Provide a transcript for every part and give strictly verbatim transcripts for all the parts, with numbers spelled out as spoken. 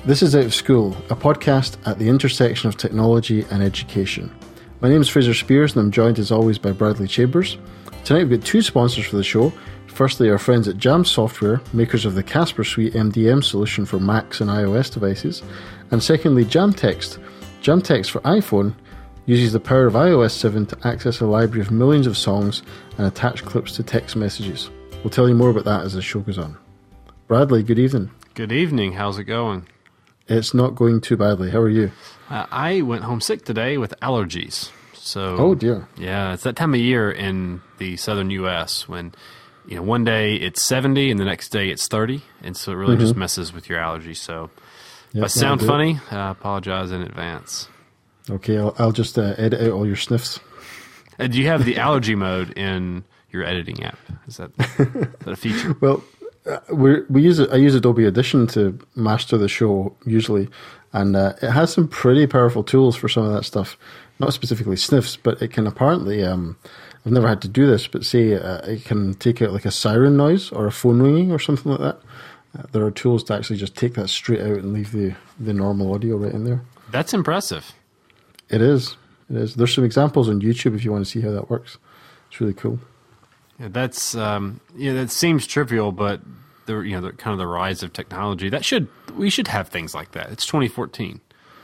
This is Out of School, a podcast at the intersection of technology and education. My name is Fraser Spears and I'm joined as always by Bradley Chambers. Tonight we've got two sponsors for the show. Firstly, our friends at Jam Software, makers of the Casper Suite M D M solution for Macs and iOS devices. And secondly, Jamtext. Jamtext for iPhone uses the power of i O S seven to access a library of millions of songs and attach clips to text messages. We'll tell you more about that as the show goes on. Bradley, good evening. Good evening. How's it going? It's not going too badly. How are you? Uh, I went home sick today with allergies. So, oh dear. Yeah, it's that time of year in the southern U S when, you know, one day it's seventy and the next day it's thirty, and so it really mm-hmm. just messes with your allergies. So, yep, if I sound funny, I apologize in advance. Okay, I'll, I'll just uh, edit out all your sniffs. Uh, do you have the allergy mode in your editing app? Is that, is that a feature? Well, uh, we we use it. I use Adobe Audition to master the show usually, and uh, it has some pretty powerful tools for some of that stuff. Not specifically sniffs, but it can apparently. Um, I've never had to do this, but say uh, it can take out like a siren noise or a phone ringing or something like that. Uh, there are tools to actually just take that straight out and leave the the normal audio right in there. That's impressive. It is. It is. There's some examples on YouTube if you want to see how that works. It's really cool. Yeah, that's um, yeah. That seems trivial, but the you know the kind of the rise of technology that should we should have things like that. It's twenty fourteen.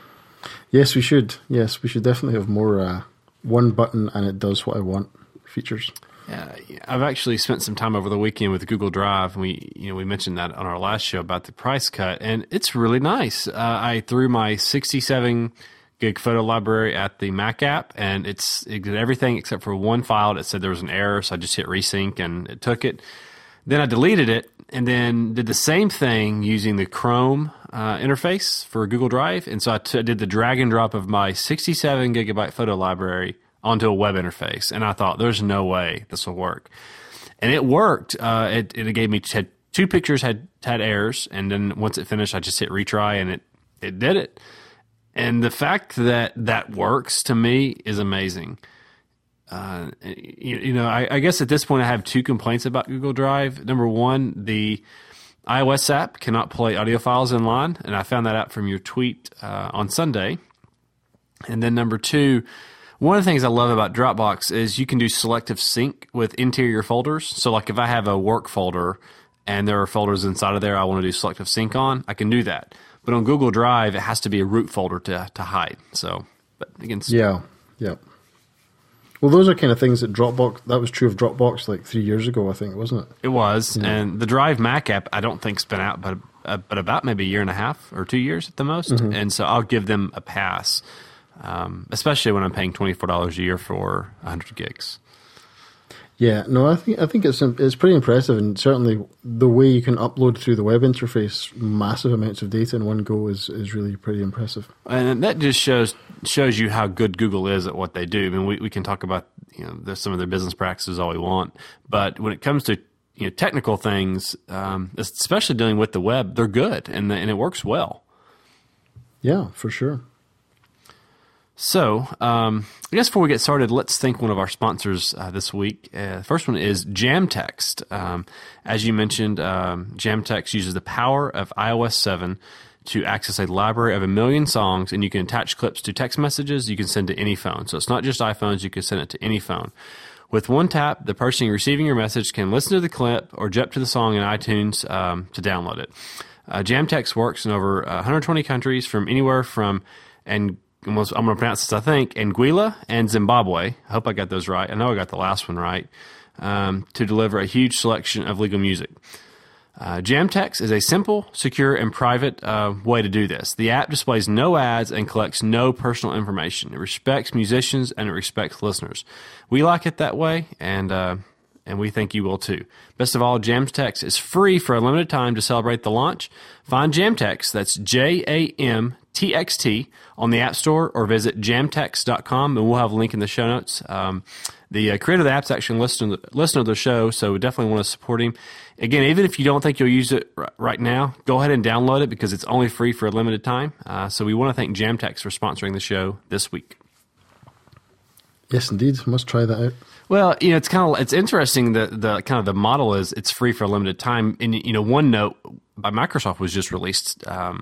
Yes, we should. Yes, we should definitely have more uh, one button and it does what I want features. Yeah, I've actually spent some time over the weekend with Google Drive, and we you know we mentioned that on our last show about the price cut, and it's really nice. Uh, I threw my sixty-seven gig photo library at the Mac app, and it's it did everything except for one file that said there was an error, so I just hit resync and it took it. Then I deleted it and then did the same thing using the Chrome uh, interface for Google Drive, and so I, t- I did the drag and drop of my sixty-seven gigabyte photo library onto a web interface, and I thought there's no way this will work, and it worked. Uh, it, it gave me had two pictures had had errors, and then once it finished, I just hit retry, and it it did it. And the fact that that works to me is amazing. Uh, you, you know, I, I guess at this point I have two complaints about Google Drive. Number one, the iOS app cannot play audio files in line, and I found that out from your tweet uh, on Sunday. And then number two, one of the things I love about Dropbox is you can do selective sync with interior folders. So like if I have a work folder and there are folders inside of there I want to do selective sync on, I can do that. But on Google Drive, it has to be a root folder to to hide. So, but again, yeah, yeah. Well, those are kind of things that Dropbox. That was true of Dropbox like three years ago, I think, wasn't it? It was, yeah. And the Drive Mac app, I don't think's been out, but uh, but about maybe a year and a half or two years at the most. Mm-hmm. And so I'll give them a pass, um, especially when I'm paying twenty four dollars a year for one hundred gigs. Yeah, no, I think I think it's it's pretty impressive, and certainly the way you can upload through the web interface massive amounts of data in one go is, is really pretty impressive. And that just shows shows you how good Google is at what they do. I mean, we, we can talk about you know some of their business practices all we want, but when it comes to you know technical things, um, especially dealing with the web, they're good and the, and it works well. Yeah, for sure. So, um, I guess before we get started, let's thank one of our sponsors uh, this week. Uh, the first one is Jamtext. Um, as you mentioned, um, Jamtext uses the power of i O S seven to access a library of a million songs, and you can attach clips to text messages you can send to any phone. So it's not just iPhones, you can send it to any phone. With one tap, the person receiving your message can listen to the clip or jump to the song in iTunes um, to download it. Uh, Jamtext works in over uh, one hundred twenty countries, from anywhere from and I'm going to pronounce this, I think, Anguilla and Zimbabwe. I hope I got those right. I know I got the last one right. Um, to deliver a huge selection of legal music. Uh, Jamtext is a simple, secure, and private uh, way to do this. The app displays no ads and collects no personal information. It respects musicians and it respects listeners. We like it that way, and uh, and we think you will too. Best of all, Jamtext is free for a limited time to celebrate the launch. Find Jamtext, that's J A M T X T, on the App Store, or visit jamtext dot com, and we'll have a link in the show notes. Um, the uh, creator of the app's actually listening to, listen to the show, so we definitely want to support him. Again, even if you don't think you'll use it r- right now, go ahead and download it because it's only free for a limited time. Uh, so we want to thank Jamtext for sponsoring the show this week. Yes, indeed. Must try that out. Well, you know, it's kind of it's interesting that the kind of the model is it's free for a limited time. And you know, OneNote by Microsoft was just released um,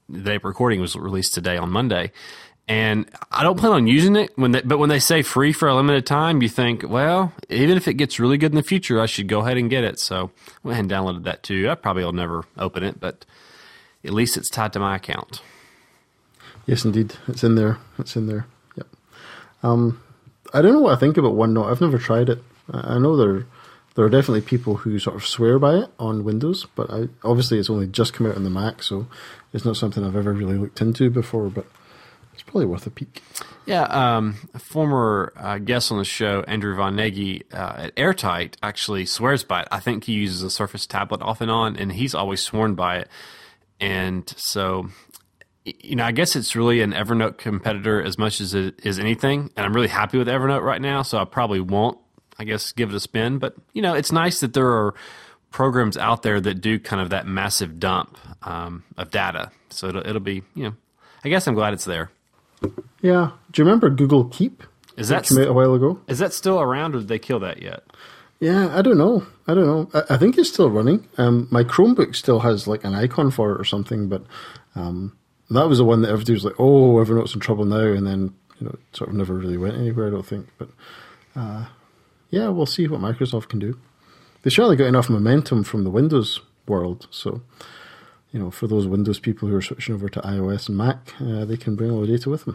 the day of recording was released today on Monday. And I don't plan on using it, when they, but when they say free for a limited time, you think, well, even if it gets really good in the future, I should go ahead and get it. So I went ahead and downloaded that too. I probably will never open it, but at least it's tied to my account. Yes, indeed. It's in there. It's in there. Yep. Um, I don't know what I think about OneNote. I've never tried it. I know there, there are definitely people who sort of swear by it on Windows, but I, obviously it's only just come out on the Mac, so it's not something I've ever really looked into before, but it's probably worth a peek. Yeah, um, a former uh, guest on the show, Andrew Von Nagy uh, at Airtight, actually swears by it. I think he uses a Surface tablet off and on, and he's always sworn by it. And so, you know, I guess it's really an Evernote competitor as much as it is anything. And I'm really happy with Evernote right now, so I probably won't, I guess, give it a spin. But, you know, it's nice that there are programs out there that do kind of that massive dump um, of data. So it'll, it'll be, you know, I guess I'm glad it's there. Yeah. Do you remember Google Keep? Is that came out a while ago? Is that still around, or did they kill that yet? Yeah, I don't know. I don't know. I, I think it's still running. Um, my Chromebook still has like an icon for it or something, but um, that was the one that everybody was like, "Oh, Evernote's in trouble now," and then you know, it sort of never really went anywhere. I don't think, but uh, yeah, we'll see what Microsoft can do. They surely got enough momentum from the Windows world, so you know, for those Windows people who are switching over to iOS and Mac, uh, they can bring all the data with them.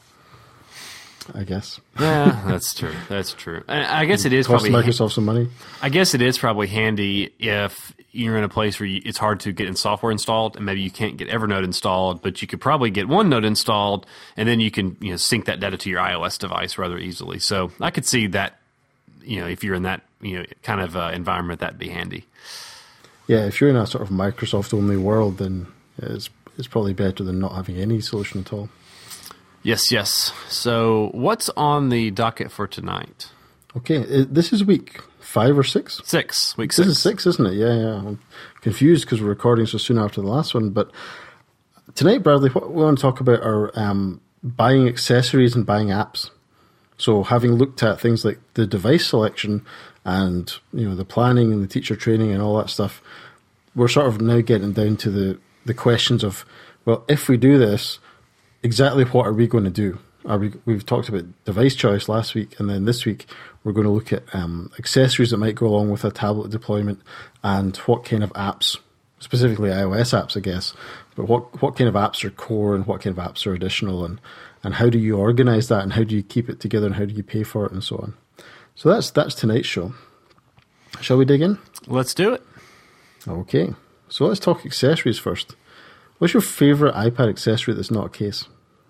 I guess. Yeah, that's true. That's true. And I guess it is Cost probably Microsoft some money. I guess it is probably handy if you're in a place where you, it's hard to get in software installed, and maybe you can't get Evernote installed, but you could probably get OneNote installed, and then you can you know sync that data to your iOS device rather easily. So I could see that, you know, if you're in that you know kind of uh, environment, that'd be handy. Yeah, if you're in a sort of Microsoft only world, then it's it's probably better than not having any solution at all. Yes, yes. So what's on the docket for tonight? Okay, it, this is week five or six? Six. Week this six. This is six, isn't it? Yeah, yeah. I'm confused because we're recording so soon after the last one. But tonight, Bradley, what we want to talk about are um, buying accessories and buying apps. So having looked at things like the device selection and you know the planning and the teacher training and all that stuff, we're sort of now getting down to the, the questions of, well, if we do this, exactly what are we going to do? Are we, we've talked about device choice last week, and then this week we're going to look at um, accessories that might go along with a tablet deployment and what kind of apps, specifically iOS apps, I guess, but what, what kind of apps are core and what kind of apps are additional, and, and how do you organize that, and how do you keep it together, and how do you pay for it, and so on. So that's that's tonight's show. Shall we dig in? Let's do it. Okay. So let's talk accessories first. What's your favorite iPad accessory that's not a case?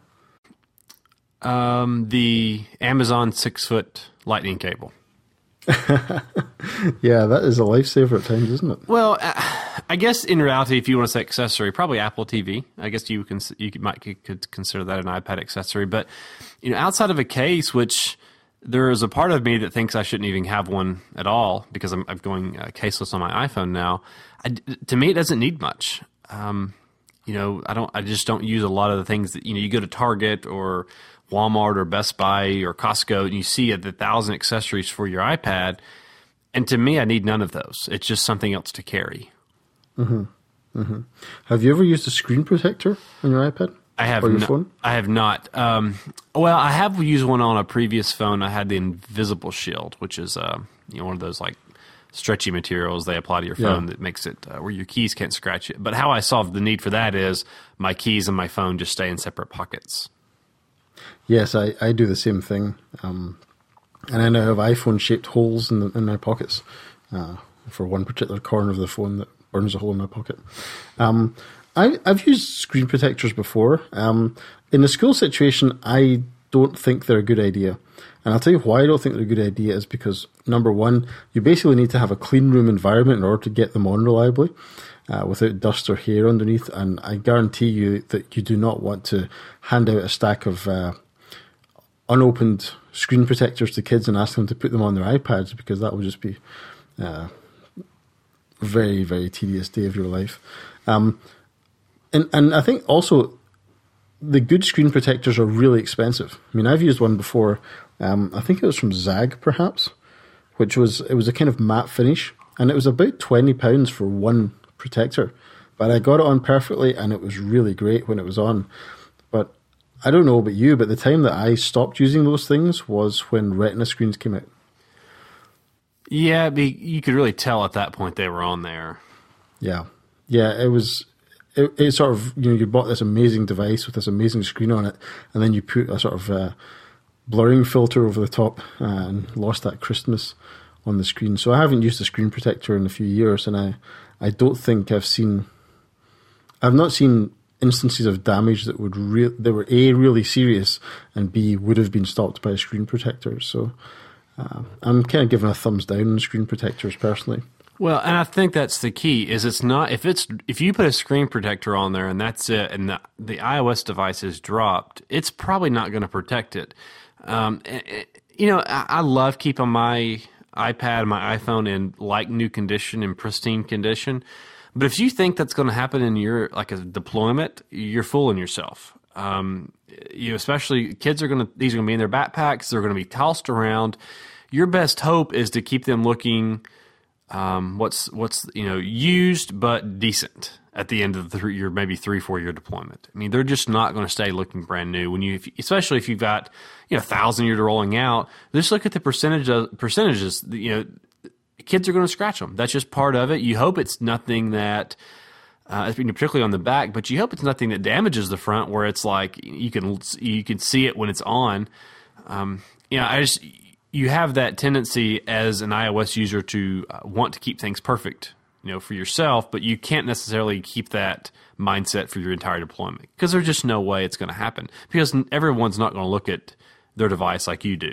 Um, the Amazon six-foot lightning cable. Yeah, that is a lifesaver at times, isn't it? Well, I guess in reality, if you want to say accessory, probably Apple T V. I guess you can you could, might could consider that an iPad accessory. But you know, outside of a case, which there is a part of me that thinks I shouldn't even have one at all because I'm, I'm going uh, caseless on my iPhone now. I, to me, it doesn't need much. Um, you know, I don't. I just don't use a lot of the things that you know. You go to Target or Walmart or Best Buy or Costco, and you see the thousand accessories for your iPad. And to me, I need none of those. It's just something else to carry. Mm-hmm. Mm-hmm. Have you ever used a screen protector on your iPad? I have or your no, phone? I have not. Um, well, I have used one on a previous phone. I had the Invisible Shield, which is uh, you know one of those like stretchy materials they apply to your phone yeah. that makes it uh, where your keys can't scratch it. But how I solved the need for that is my keys and my phone just stay in separate pockets. Yes, I, I do the same thing. Um, and I now have iPhone-shaped holes in, the, in my pockets uh, for one particular corner of the phone that burns a hole in my pocket. Um, I, I've used screen protectors before. Um, in the school situation, I don't think they're a good idea. And I'll tell you why I don't think they're a good idea is because, number one, you basically need to have a clean room environment in order to get them on reliably uh, without dust or hair underneath. And I guarantee you that you do not want to hand out a stack of uh, unopened screen protectors to kids and ask them to put them on their iPads, because that will just be uh, a very, very tedious day of your life. Um, and, and I think also the good screen protectors are really expensive. I mean, I've used one before. Um, I think it was from Zag, perhaps, which was, it was a kind of matte finish, and it was about twenty pounds for one protector but I got it on perfectly, and it was really great when it was on. But I don't know about you, but the time that I stopped using those things was when Retina screens came out. Yeah, be, you could really tell at that point they were on there. Yeah, yeah, it was. It, it sort of, you know, you bought this amazing device with this amazing screen on it, and then you put a sort of uh, blurring filter over the top uh, and lost that crispness on the screen. So I haven't used a screen protector in a few years, and I, I don't think I've seen, I've not seen instances of damage that would re- that were A, really serious, and B, would have been stopped by a screen protector. So uh, I'm kind of giving a thumbs down on screen protectors personally. Well, and I think that's the key. Is it's not if it's if you put a screen protector on there and that's it, and the the iOS device is dropped, it's probably not going to protect it. Um, it, you know, I, I love keeping my iPad and my iPhone in like new condition and pristine condition, but if you think that's going to happen in your like a deployment, you're fooling yourself. Um, you know, especially kids are going to these are going to be in their backpacks. They're going to be tossed around. Your best hope is to keep them looking. Um, what's what's you know used but decent at the end of the three, your maybe three four year deployment. I mean, they're just not going to stay looking brand new when you, if, especially if you've got you know a thousand years rolling out. Just look at the percentage of percentages. You know, kids are going to scratch them. That's just part of it. You hope it's nothing that, uh, particularly on the back, but you hope it's nothing that damages the front where it's like you can you can see it when it's on. Um, you know, I just. You have that tendency as an iOS user to uh, want to keep things perfect, you know, for yourself, but you can't necessarily keep that mindset for your entire deployment because there's just no way it's going to happen because everyone's not going to look at their device like you do.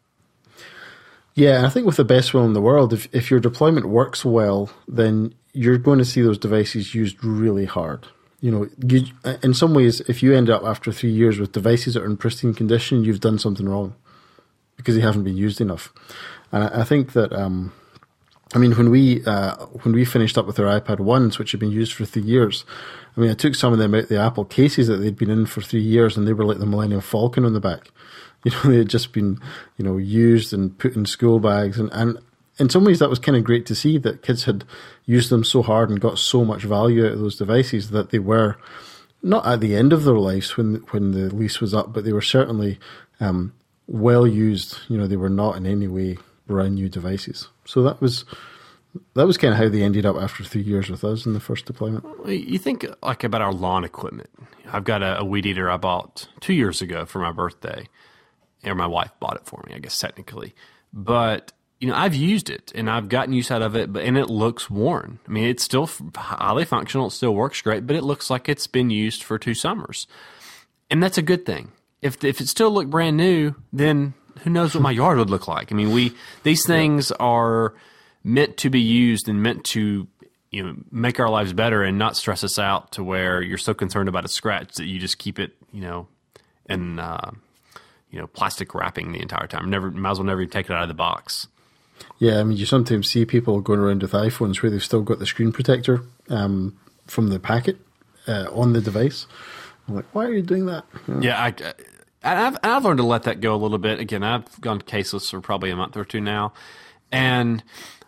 Yeah, I think with the best will in the world, if, if your deployment works well, then you're going to see those devices used really hard. You know, you, in some ways, if you end up after three years with devices that are in pristine condition, you've done something wrong. Because they haven't been used enough, and I, I think that um, I mean when we uh, when we finished up with our iPad ones, which had been used for three years, I mean I took some of them out of the Apple cases that they'd been in for three years, and they were like the Millennium Falcon on the back. You know, they had just been you know used and put in school bags, and, and in some ways that was kind of great to see that kids had used them so hard and got so much value out of those devices that they were not at the end of their lives when when the lease was up, but they were certainly. Um, well used, you know, they were not in any way brand new devices. So that was that was kind of how they ended up after three years with us in the first deployment. You think like about our lawn equipment. I've got a, a weed eater I bought two years ago for my birthday, or my wife bought it for me, I guess technically. But you know, I've used it and I've gotten use out of it, but and it looks worn. I mean, it's still highly functional, it still works great, but it looks like it's been used for two summers, and that's a good thing. If if it still looked brand new, then who knows what my yard would look like? I mean, we these things are meant to be used and meant to you know make our lives better and not stress us out to where you're so concerned about a scratch that you just keep it you know in uh, you know plastic wrapping the entire time. Never might as well never even take it out of the box. Yeah, I mean, you sometimes see people going around with iPhones where they've still got the screen protector um, from the packet uh, on the device. I'm like, why are you doing that? You know? Yeah, I, I, I've, I've learned to let that go a little bit. Again, I've gone caseless for probably a month or two now. And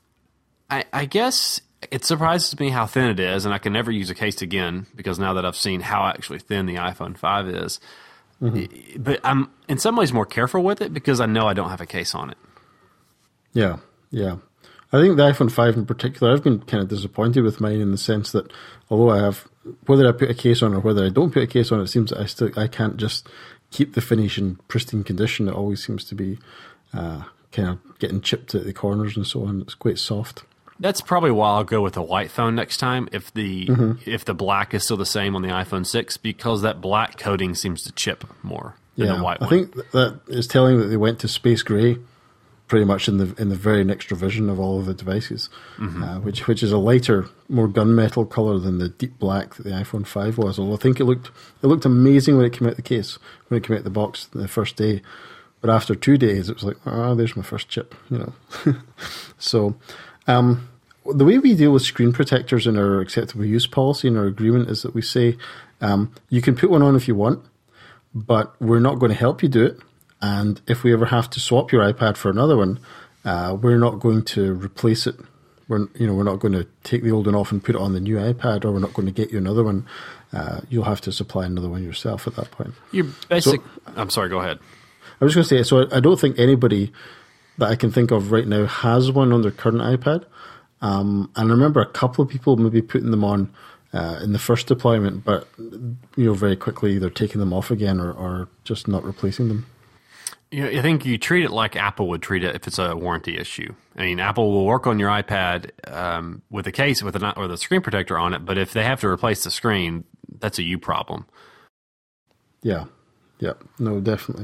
I, I guess it surprises me how thin it is, and I can never use a case again because now that I've seen how actually thin the iPhone five is. Mm-hmm. But I'm in some ways more careful with it because I know I don't have a case on it. Yeah, yeah. I think the iPhone five in particular, I've been kind of disappointed with mine in the sense that although I have, whether I put a case on or whether I don't put a case on, it seems that I still I can't just keep the finish in pristine condition. It always seems to be uh, kind of getting chipped at the corners and so on. It's quite soft. That's probably why I'll go with a white phone next time if the mm-hmm. if the black is still the same on the iPhone six because that black coating seems to chip more than yeah, the white I one. I think that is telling that they went to space gray pretty much in the in the very next revision of all of the devices, mm-hmm. uh, which which is a lighter, more gunmetal color than the deep black that the iPhone five was. Although I think it looked it looked amazing when it came out the case, when it came out the box the first day, but after two days it was like, oh, there's my first chip, you know. So, um, the way we deal with screen protectors in our acceptable use policy in our agreement is that we say um, you can put one on if you want, but we're not going to help you do it. And if we ever have to swap your iPad for another one, uh, we're not going to replace it We're you know we're not going to take the old one off and put it on the new iPad, or we're not going to get you another one. Uh, you'll have to supply another one yourself at that point. Your basic. So, I'm sorry. Go ahead. I was going to say. So I, I don't think anybody that I can think of right now has one on their current iPad. Um, and I remember a couple of people maybe putting them on uh, in the first deployment, but you know very quickly either taking them off again or, or just not replacing them. You know, I think you treat it like Apple would treat it if it's a warranty issue. I mean, Apple will work on your iPad um, with a case with a or the screen protector on it, but if they have to replace the screen, that's a you problem. Yeah, yeah, no, definitely.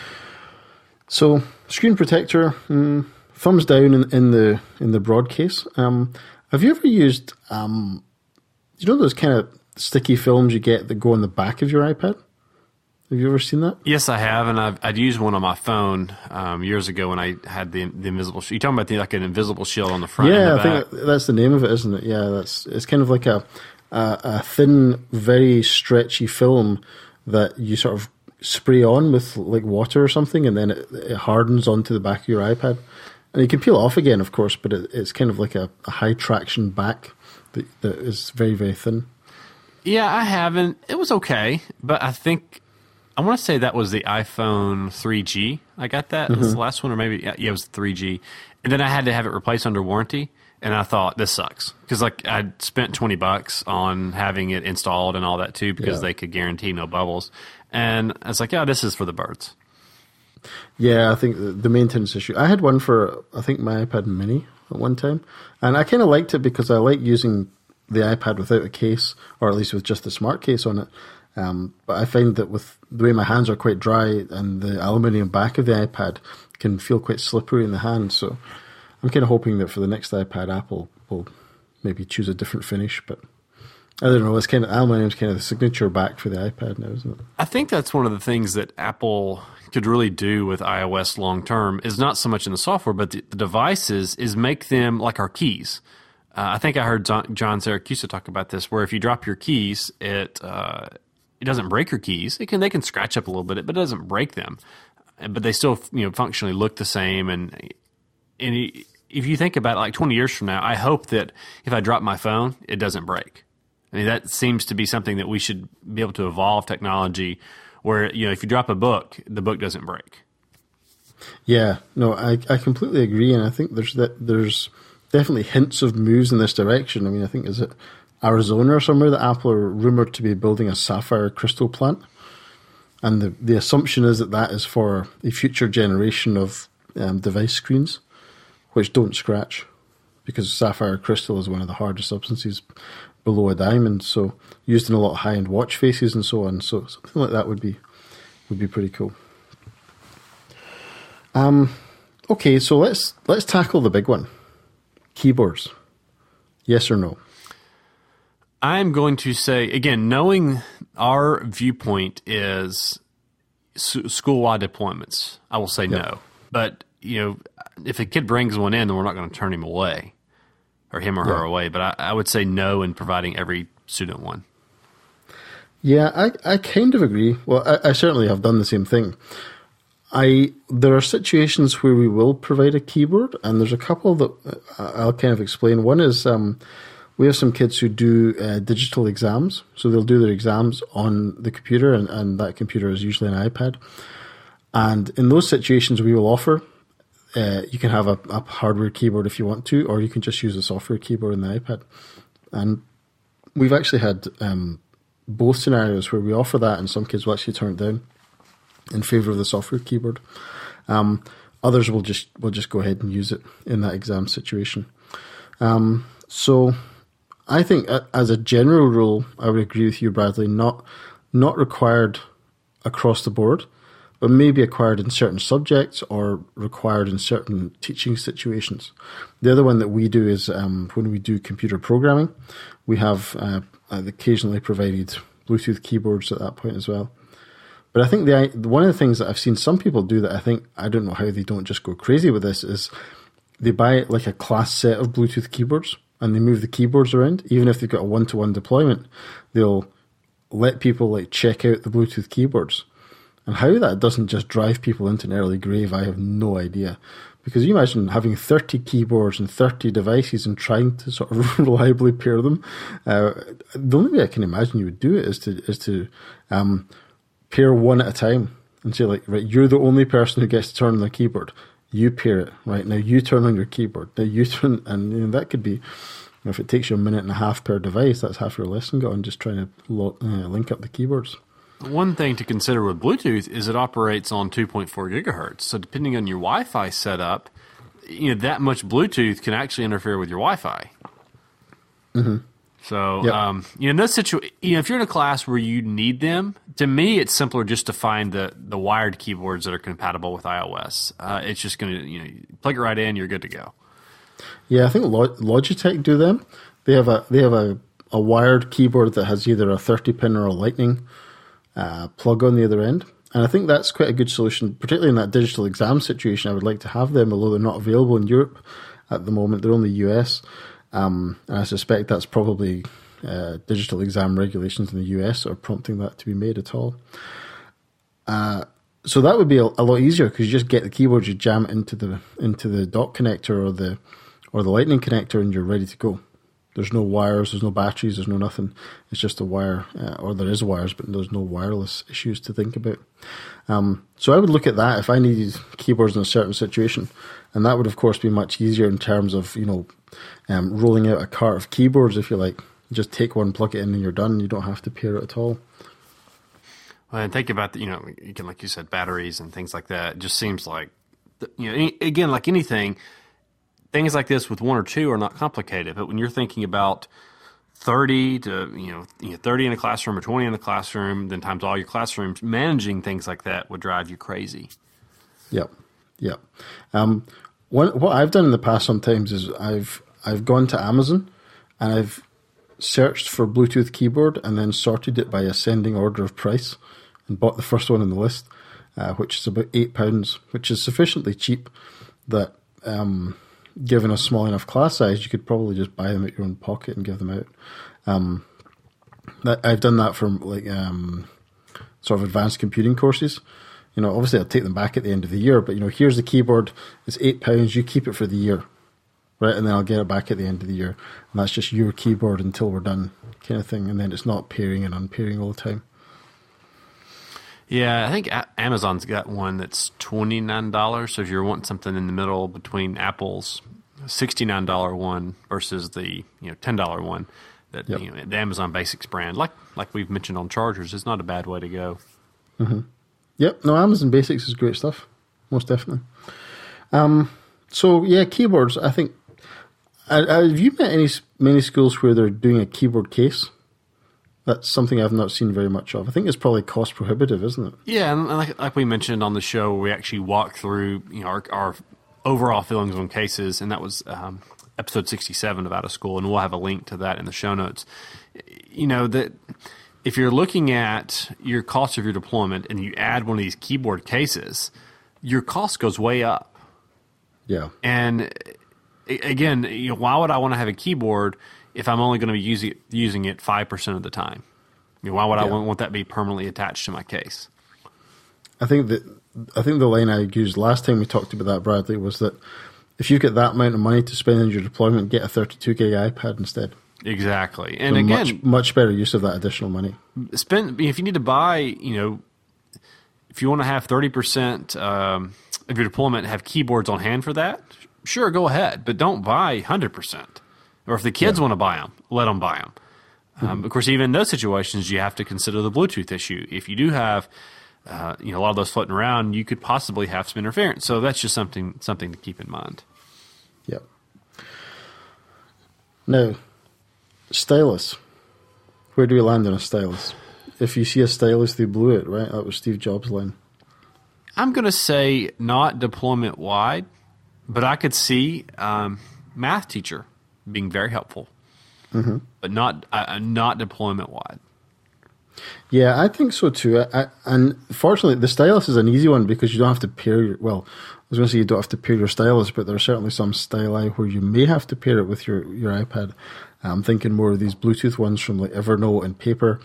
So, screen protector, mm, thumbs down in, in the in the broad case. Um, have you ever used, um, you know, those kind of sticky films you get that go on the back of your iPad? Have you ever seen that? Yes, I have, and I've, I'd used one on my phone um, years ago when I had the the invisible. You're talking about the like an invisible shield on the front. Yeah, and the I back. think that's the name of it, isn't it? Yeah, that's it's kind of like a, a a thin, very stretchy film that you sort of spray on with like water or something, and then it, it hardens onto the back of your iPad. And you can peel it off again, of course, but it, it's kind of like a, a high traction back that, that is very, very thin. Yeah, I haven't. It was okay, but I think. I want to say that was the iPhone three G. I got that. Mm-hmm. It was the last one, or maybe, yeah, it was three G. And then I had to have it replaced under warranty, and I thought, this sucks. Because like, I'd spent twenty bucks on having it installed and all that too, because yeah. they could guarantee no bubbles. And I was like, yeah, this is for the birds. Yeah, I think the, the maintenance issue. I had one for, I think, my iPad mini at one time. And I kind of liked it because I like using the iPad without a case, or at least with just the smart case on it. Um, but I find that with the way my hands are quite dry and the aluminium back of the iPad can feel quite slippery in the hand. So I'm kind of hoping that for the next iPad, Apple will maybe choose a different finish. But I don't know. It's kind of aluminium's kind of the signature back for the iPad now, isn't it? I think that's one of the things that Apple could really do with iOS long term is not so much in the software, but the, the devices is make them like our keys. Uh, I think I heard John Siracusa talk about this, where if you drop your keys, it uh, it doesn't break your keys. It can they can scratch up a little bit, but it doesn't break them. But they still, you know, functionally look the same. And and if you think about it, like twenty years from now, I hope that if I drop my phone, it doesn't break. I mean, that seems to be something that we should be able to evolve technology, where you know, if you drop a book, the book doesn't break. Yeah, no, I I completely agree, and I think there's that there's definitely hints of moves in this direction. I mean, I think is it Arizona or somewhere that Apple are rumored to be building a sapphire crystal plant. And the, the assumption is that that is for a future generation of um, device screens, which don't scratch, because sapphire crystal is one of the hardest substances below a diamond. So used in a lot of high-end watch faces and so on. So something like that would be would be pretty cool. Um, okay, so let's let's tackle the big one: keyboards. Yes or no? I'm going to say, again, knowing our viewpoint is school-wide deployments, I will say yep. no. But, you know, if a kid brings one in, then we're not going to turn him away or him or yeah. her away. But I, I would say no in providing every student one. Yeah, I, I kind of agree. Well, I, I certainly have done the same thing. I There are situations where we will provide a keyboard, and there's a couple that I'll kind of explain. One is... Um, we have some kids who do uh, digital exams, so they'll do their exams on the computer, and, and that computer is usually an iPad. And in those situations, we will offer, uh, you can have a, a hardware keyboard if you want to, or you can just use a software keyboard in the iPad. And we've actually had um, both scenarios where we offer that, and some kids will actually turn it down in favour of the software keyboard. Um, others will just will just go ahead and use it in that exam situation. Um, so... I think, as a general rule, I would agree with you, Bradley, not not required across the board, but maybe acquired in certain subjects or required in certain teaching situations. The other one that we do is um, when we do computer programming, we have uh, occasionally provided Bluetooth keyboards at that point as well. But I think the one of the things that I've seen some people do that I think, I don't know how they don't just go crazy with this, is they buy like a class set of Bluetooth keyboards, and they move the keyboards around. Even if they've got a one-to-one deployment, they'll let people like check out the Bluetooth keyboards. And how that doesn't just drive people into an early grave, I have no idea. Because you imagine having thirty keyboards and thirty devices and trying to sort of reliably pair them. Uh, the only way I can imagine you would do it is to is to um, pair one at a time and say, like, right, you're the only person who gets to turn on the keyboard. You pair it, right? Now you turn on your keyboard. Now you turn, and you know, that could be, you know, if it takes you a minute and a half per device, that's half your lesson gone, just trying to lo- uh, link up the keyboards. One thing to consider with Bluetooth is it operates on two point four gigahertz. So depending on your Wi-Fi setup, you know, that much Bluetooth can actually interfere with your Wi-Fi. Mm-hmm. So, yep. um, you know, in those situ- you know, if you're in a class where you need them, to me, it's simpler just to find the, the wired keyboards that are compatible with iOS. Uh, it's just going to, you know, plug it right in, you're good to go. Yeah, I think Logitech do them. They have a they have a, a wired keyboard that has either a thirty pin or a Lightning Uh, plug on the other end. And I think that's quite a good solution, particularly in that digital exam situation. I would like to have them, although they're not available in Europe at the moment. They're only U S. Um, and I suspect that's probably uh, digital exam regulations in the U S are prompting that to be made at all. Uh, so that would be a, a lot easier because you just get the keyboard, you jam it into the into the dock connector or the or the Lightning connector, and you're ready to go. There's no wires, there's no batteries, there's no nothing. It's just a wire, uh, or there is wires, but there's no wireless issues to think about. Um, so I would look at that if I needed keyboards in a certain situation. And that would, of course, be much easier in terms of, you know, um, rolling out a cart of keyboards, if you like. Just take one, plug it in, and you're done. You don't have to pair it at all. Well, and think about, the, you know, again, like you said, batteries and things like that. It just seems like, you know, again, like anything, things like this with one or two are not complicated, but when you're thinking about thirty to, you know, you know, thirty in a classroom or twenty in a classroom, then times all your classrooms, managing things like that would drive you crazy. Yep, yep. Um, what what I've done in the past sometimes is I've I've gone to Amazon and I've searched for Bluetooth keyboard and then sorted it by ascending order of price and bought the first one on the list, uh, which is about eight pounds, which is sufficiently cheap that. Um, Given a small enough class size, you could probably just buy them at your own pocket and give them out. Um, that, I've done that for like um, sort of advanced computing courses. You know, obviously I'll take them back at the end of the year, but you know, here's the keyboard. It's eight pounds. You keep it for the year, right? And then I'll get it back at the end of the year, and that's just your keyboard until we're done, kind of thing. And then it's not pairing and unpairing all the time. Yeah, I think Amazon's got one that's twenty-nine dollars. So if you're wanting something in the middle between Apple's sixty-nine dollars one versus the, you know, ten dollars one, that yep. you know, the Amazon Basics brand, like like we've mentioned on chargers, is not a bad way to go. Mm-hmm. Yep, no, Amazon Basics is great stuff, most definitely. Um, so yeah, keyboards. I think. Uh, have you met any many schools where they're doing a keyboard case? That's something I've not seen very much of. I think it's probably cost prohibitive, isn't it? Yeah, and like, like we mentioned on the show, we actually walked through, you know, our, our overall feelings on cases, and that was um, episode sixty-seven of Out of School, and we'll have a link to that in the show notes. You know, that if you're looking at your cost of your deployment and you add one of these keyboard cases, your cost goes way up. Yeah. And again, you know, why would I want to have a keyboard if I'm only going to be using using it five percent of the time? I mean, why would yeah. I want, want that to be permanently attached to my case? I think that I think the line I used last time we talked about that, Bradley, was that if you've got that amount of money to spend on your deployment, get a thirty-two gig iPad instead. Exactly. And so again, much, much better use of that additional money. Spend if you need to buy, you know, if you want to have thirty percent um, of your deployment have keyboards on hand for that, sure, go ahead, but don't buy one hundred percent. Or if the kids yeah. want to buy them, let them buy them. Um, mm-hmm. Of course, even in those situations, you have to consider the Bluetooth issue. If you do have, uh, you know, a lot of those floating around, you could possibly have some interference. So that's just something something to keep in mind. Yep. Now, stylus. Where do we land on a stylus? If you see a stylus, they blew it, right? That was Steve Jobs' line. I'm going to say not deployment wide, but I could see um, math teacher being very helpful, mm-hmm. but not uh, not deployment wide. Yeah, I think so too. I, I, and fortunately, the stylus is an easy one because you don't have to pair your, well, I was going to say you don't have to pair your stylus, but there are certainly some styli where you may have to pair it with your, your iPad. I'm thinking more of these Bluetooth ones from like Evernote and Paper.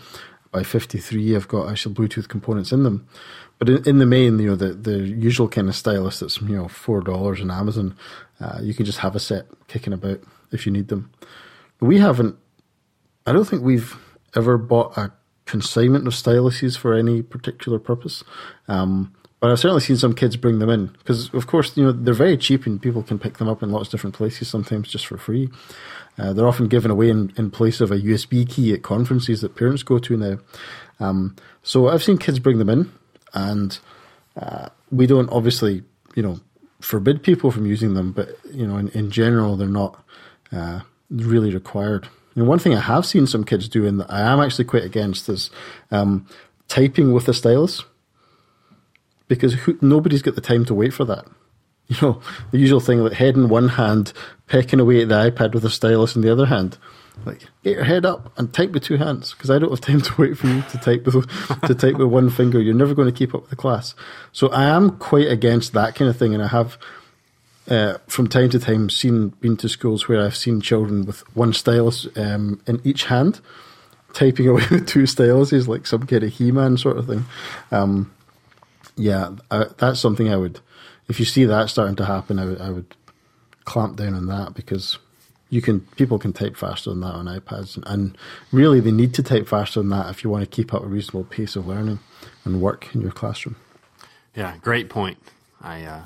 by fifty-three have got actual Bluetooth components in them. But in, in the main, you know, the, the usual kind of stylus that's, you know, four dollars on Amazon, uh, you can just have a set kicking about if you need them. We haven't, I don't think we've ever bought a consignment of styluses for any particular purpose. Um, but I've certainly seen some kids bring them in because, of course, you know, they're very cheap and people can pick them up in lots of different places, sometimes just for free. Uh, they're often given away in, in place of a U S B key at conferences that parents go to now. Um, so I've seen kids bring them in, and uh, we don't obviously, you know, forbid people from using them, but, you know, in, in general, they're not uh, really required. And one thing I have seen some kids do, and that I am actually quite against, is um, typing with a stylus, because who, nobody's got the time to wait for that. You know, the usual thing, like head in one hand, pecking away at the iPad with a stylus in the other hand. Like, get your head up and type with two hands, because I don't have time to wait for you to type with to type with one finger. You're never going to keep up with the class. So I am quite against that kind of thing, and I have, uh, from time to time, seen been to schools where I've seen children with one stylus um, in each hand, typing away with two styluses, like some kind of He-Man sort of thing. Um, yeah, I, that's something I would. If you see that starting to happen, I would, I would clamp down on that, because you can people can type faster than that on iPads, and, and really they need to type faster than that if you want to keep up a reasonable pace of learning and work in your classroom. Yeah, great point. I uh,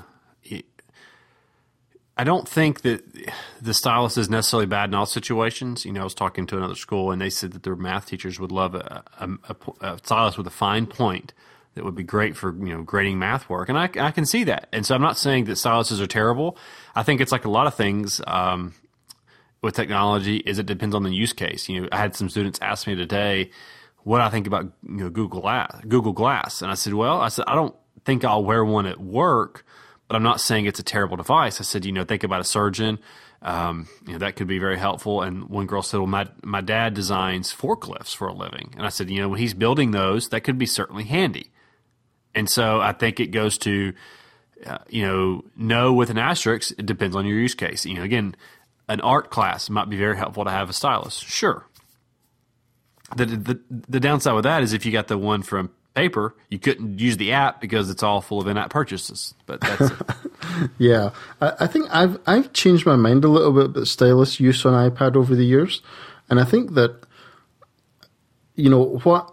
I don't think that the stylus is necessarily bad in all situations. You know, I was talking to another school, and they said that their math teachers would love a, a, a, a stylus with a fine point that would be great for, you know, grading math work. And I, I can see that. And so I'm not saying that styluses are terrible. I think it's like a lot of things um, with technology is it depends on the use case. You know, I had some students ask me today what I think about, you know, Google Glass, Google Glass. And I said, well, I said, I don't think I'll wear one at work, but I'm not saying it's a terrible device. I said, you know, think about a surgeon. Um, you know, that could be very helpful. And one girl said, well, my, my dad designs forklifts for a living. And I said, you know, when he's building those, that could be certainly handy. And so I think it goes to, uh, you know, no with an asterisk, it depends on your use case. You know, again, an art class might be very helpful to have a stylus. Sure. The, the, the downside with that is if you got the one from paper, you couldn't use the app because it's all full of in-app purchases. But that's it. Yeah. I, I think I've, I've changed my mind a little bit about stylus use on iPad over the years. And I think that, you know, what,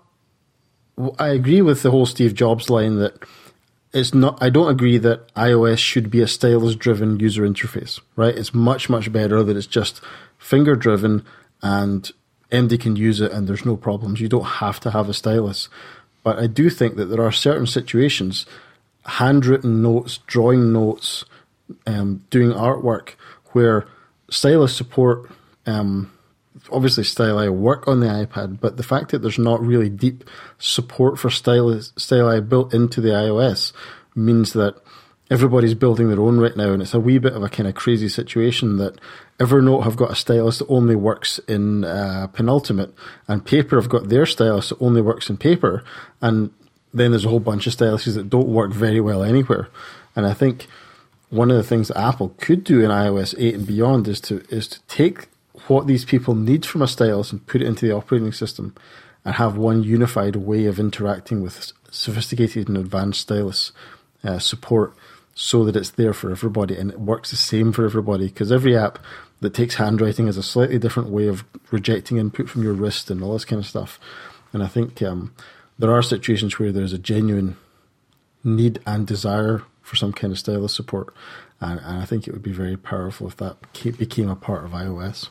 I agree with the whole Steve Jobs line that it's not. I don't agree that iOS should be a stylus-driven user interface. Right? It's much much better that it's just finger-driven and anybody can use it and there's no problems. You don't have to have a stylus. But I do think that there are certain situations, handwritten notes, drawing notes, um, doing artwork, where stylus support. Um, Obviously, styli work on the iPad, but the fact that there's not really deep support for stylus, styli built into the iOS means that everybody's building their own right now, and it's a wee bit of a kind of crazy situation that Evernote have got a stylus that only works in uh, Penultimate, and Paper have got their stylus that only works in Paper, and then there's a whole bunch of styluses that don't work very well anywhere. And I think one of the things that Apple could do in iOS eight and beyond is to is to take what these people need from a stylus and put it into the operating system and have one unified way of interacting with sophisticated and advanced stylus uh, support so that it's there for everybody and it works the same for everybody, because every app that takes handwriting has a slightly different way of rejecting input from your wrist and all this kind of stuff. And I think um, there are situations where there's a genuine need and desire for some kind of stylus support, and, and I think it would be very powerful if that became a part of iOS.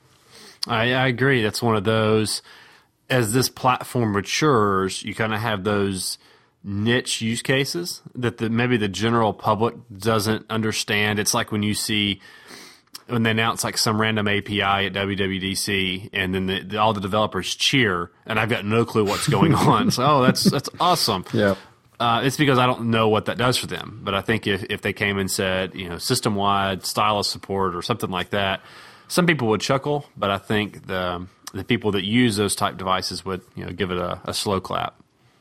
I, I agree. That's one of those, as this platform matures, you kind of have those niche use cases that the, maybe the general public doesn't understand. It's like when you see, when they announce like some random A P I at W W D C and then the, the, all the developers cheer and I've got no clue what's going on. So, oh, that's, that's awesome. Yeah. Uh, it's because I don't know what that does for them. But I think if, if they came and said, you know, system-wide stylus support or something like that, some people would chuckle, but I think the the people that use those type devices would, you know, give it a, a slow clap.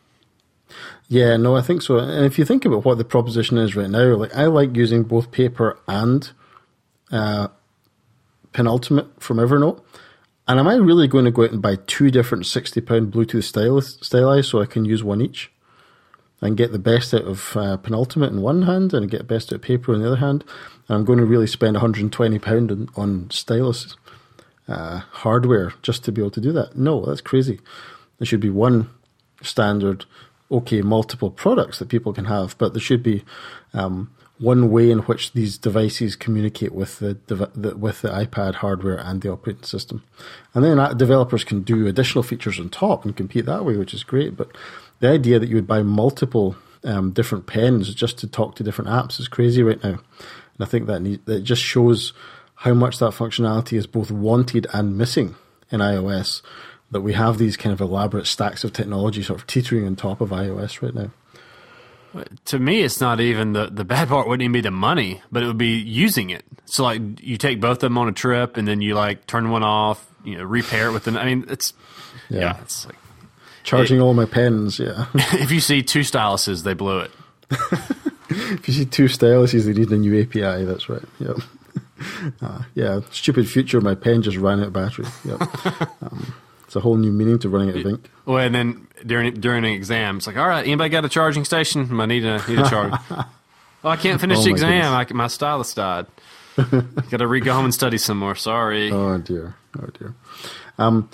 Yeah, no, I think so. And if you think about what the proposition is right now, like I like using both Paper and uh, Penultimate from Evernote. And am I really going to go out and buy two different sixty pound Bluetooth stylus, styli so I can use one each and get the best out of uh, Penultimate in one hand and get the best out of Paper in the other hand? And I'm going to really spend one hundred twenty pounds on, on stylus uh, hardware just to be able to do that? No, that's crazy. There should be one standard, okay, multiple products that people can have, but there should be um, one way in which these devices communicate with the, the with the iPad hardware and the operating system. And then developers can do additional features on top and compete that way, which is great. But the idea that you would buy multiple um, different pens just to talk to different apps is crazy right now. And I think that, need, that just shows how much that functionality is both wanted and missing in iOS, that we have these kind of elaborate stacks of technology sort of teetering on top of iOS right now. To me, it's not even the, the bad part wouldn't even be the money, but it would be using it. So like you take both of them on a trip and then you like turn one off, you know, repair it with them. I mean, it's, yeah, yeah it's like charging it, all my pens. Yeah. If you see two styluses, they blew it. If you see two styluses, they need a new A P I. That's right. Yep. Uh, yeah. Stupid future. My pen just ran out of battery. Yep. Um, it's a whole new meaning to running out of ink. Well, and then during during an exam, it's like, all right, anybody got a charging station? I need a need a charge. Well, I can't finish Oh, the my exam. I, my stylus died. Got to re go home and study some more. Sorry. Oh dear. Oh dear. Um,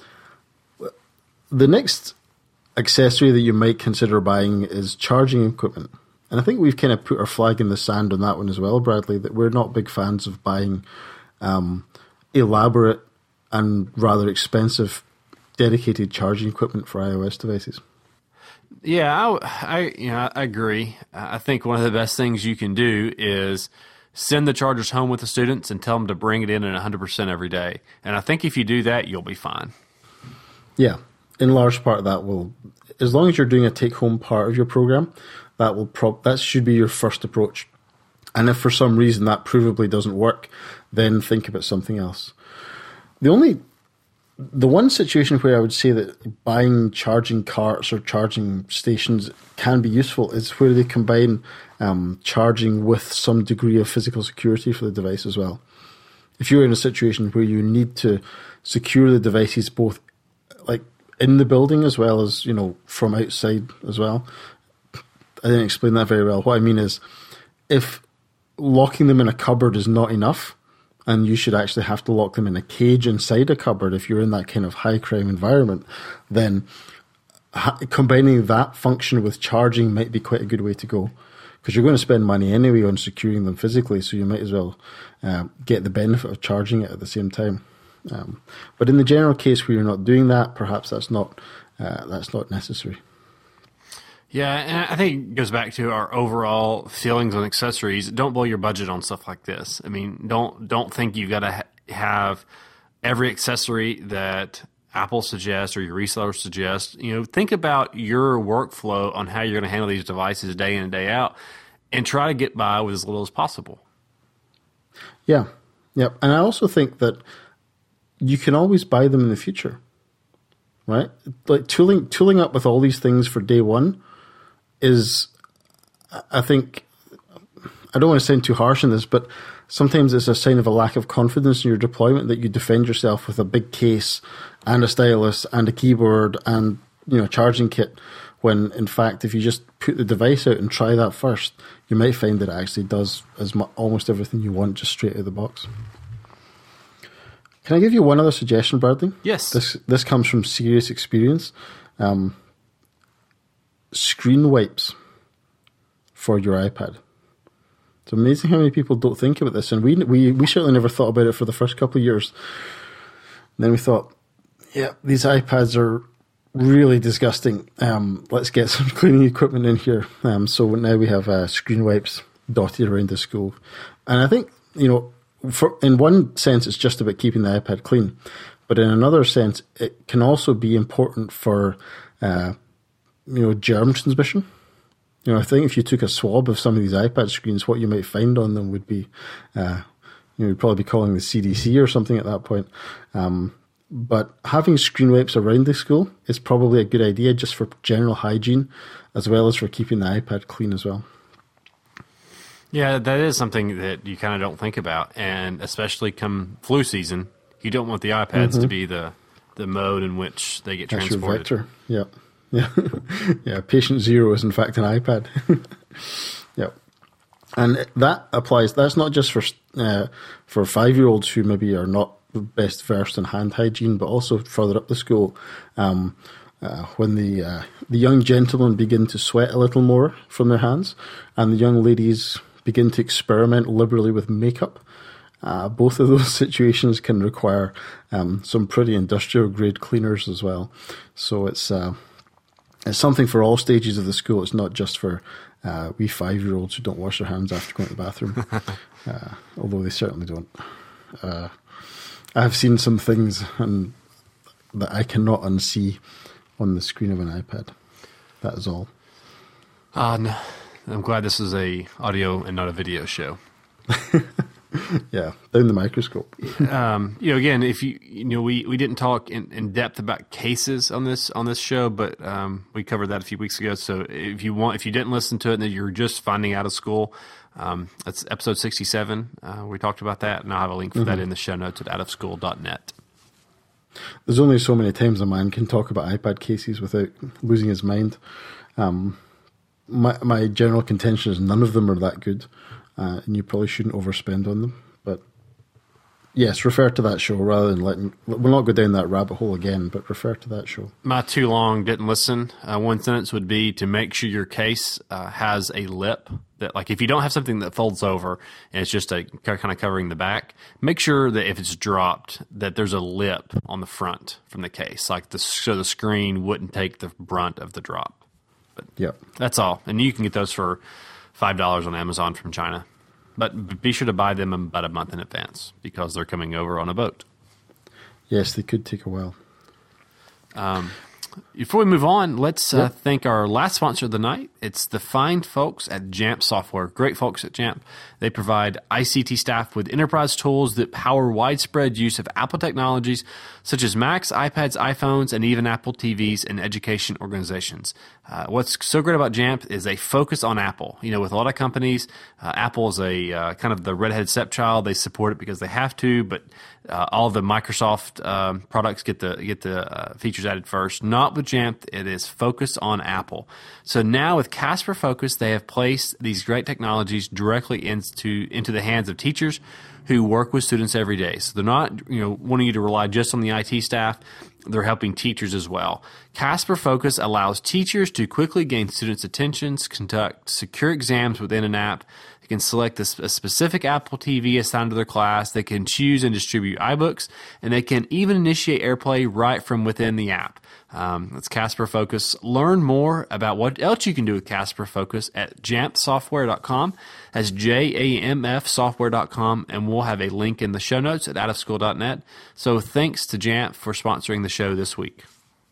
the next accessory that you might consider buying is charging equipment. And I think we've kind of put our flag in the sand on that one as well, Bradley, that we're not big fans of buying um, elaborate and rather expensive dedicated charging equipment for iOS devices. Yeah, I, I, you know, I agree. I think one of the best things you can do is send the chargers home with the students and tell them to bring it in at one hundred percent every day. And I think if you do that, you'll be fine. Yeah, in large part that will, as long as you're doing a take-home part of your program, that will prob- that should be your first approach. And if for some reason that provably doesn't work, then think about something else. The only The one situation where I would say that buying charging carts or charging stations can be useful is where they combine um, charging with some degree of physical security for the device as well. If you're in a situation where you need to secure the devices both like in the building as well as, you know, from outside as well. I didn't explain that very well. What I mean is if locking them in a cupboard is not enough, and you should actually have to lock them in a cage inside a cupboard if you're in that kind of high crime environment, then ha- combining that function with charging might be quite a good way to go, because you're going to spend money anyway on securing them physically, so you might as well uh, get the benefit of charging it at the same time. Um, but in the general case where you're not doing that, perhaps that's not uh, that's not necessary. Yeah, and I think it goes back to our overall feelings on accessories. Don't blow your budget on stuff like this. I mean, don't don't think you've got to ha- have every accessory that Apple suggests or your reseller suggests. You know, think about your workflow on how you're going to handle these devices day in and day out, and try to get by with as little as possible. Yeah, yep. And I also think that you can always buy them in the future, right? Like tooling tooling up with all these things for day one is, I think, I don't want to sound too harsh on this, but sometimes it's a sign of a lack of confidence in your deployment that you defend yourself with a big case and a stylus and a keyboard and, you know, a charging kit, when in fact, if you just put the device out and try that first, you might find that it actually does as mu- almost everything you want just straight out of the box. Can I give you one other suggestion, Bradley? Yes. This this comes from serious experience. Um, screen wipes for your iPad. It's amazing how many people don't think about this, and we we we certainly never thought about it for the first couple of years. And then we thought, yeah, these iPads are really disgusting. Um, let's get some cleaning equipment in here. Um, so now we have uh, screen wipes dotted around the school, and I think, you know, for in one sense it's just about keeping the iPad clean, but in another sense it can also be important for uh, you know, germ transmission. You know, I think if you took a swab of some of these iPad screens, what you might find on them would be, uh, you know, you'd probably be calling the C D C or something at that point. Um, but having screen wipes around the school is probably a good idea just for general hygiene, as well as for keeping the iPad clean as well. Yeah, that is something that you kind of don't think about, and especially come flu season, you don't want the iPads mm-hmm. to be the the mode in which they get That's transported. your vector. Yeah. Yeah. Yeah. Patient zero is in fact an iPad. Yeah. And that applies, that's not just for, uh, for five-year-olds who maybe are not the best versed in hand hygiene, but also further up the school, um, uh, when the, uh, the young gentlemen begin to sweat a little more from their hands and the young ladies begin to experiment liberally with makeup. Uh, both of those situations can require um, some pretty industrial grade cleaners as well. So it's uh, it's something for all stages of the school. It's not just for uh, wee five-year-olds who don't wash their hands after going to the bathroom, uh, although they certainly don't. Uh, I've seen some things and that I cannot unsee on the screen of an iPad. That is all. Uh, no. I'm glad this is a audio and not a video show. Yeah, down the microscope. um, you know, again, if you you know, we, we didn't talk in, in depth about cases on this on this show, but um, we covered that a few weeks ago. So if you want, if you didn't listen to it and you're just finding out of school, um, that's episode sixty-seven. Uh, we talked about that, and I'll have a link for mm-hmm. that in the show notes at out of school dot net. There's only so many times a man can talk about iPad cases without losing his mind. Um, my my general contention is none of them are that good. Uh, and you probably shouldn't overspend on them. But yes, refer to that show rather than letting... We'll not go down that rabbit hole again, but refer to that show. My too long didn't listen. Uh, one sentence would be to make sure your case uh, has a lip. That, like, if you don't have something that folds over and it's just a kind of covering the back, make sure that if it's dropped, that there's a lip on the front from the case, like the, so the screen wouldn't take the brunt of the drop. But yeah, that's all. And you can get those for five dollars on Amazon from China. But be sure to buy them about a month in advance because they're coming over on a boat. Yes, they could take a while. Um, before we move on, let's yeah. uh, thank our last sponsor of the night. It's the fine folks at Jamp Software. Great folks at Jamp. They provide I C T staff with enterprise tools that power widespread use of Apple technologies such as Macs, iPads, iPhones, and even Apple T Vs in education organizations. Uh, what's so great about Jamp is they focus on Apple. You know, with a lot of companies, uh, Apple is a uh, kind of the redheaded stepchild. They support it because they have to, but uh, all the Microsoft um, products get the get the uh, features added first. Not with Jamp. It is focused on Apple. So now with Casper Focus, they have placed these great technologies directly into into the hands of teachers who work with students every day. So they're not, you know, wanting you to rely just on the I T staff. They're helping teachers as well. Casper Focus allows teachers to quickly gain students' attentions, conduct secure exams within an app. They can select a, a specific Apple T V assigned to their class. They can choose and distribute iBooks, and they can even initiate AirPlay right from within the app. Um, that's Casper Focus. Learn more about what else you can do with Casper Focus at jamp software dot com. That's J A M F software dot com, and we'll have a link in the show notes at out of school dot net. So thanks to Jamp for sponsoring the show this week.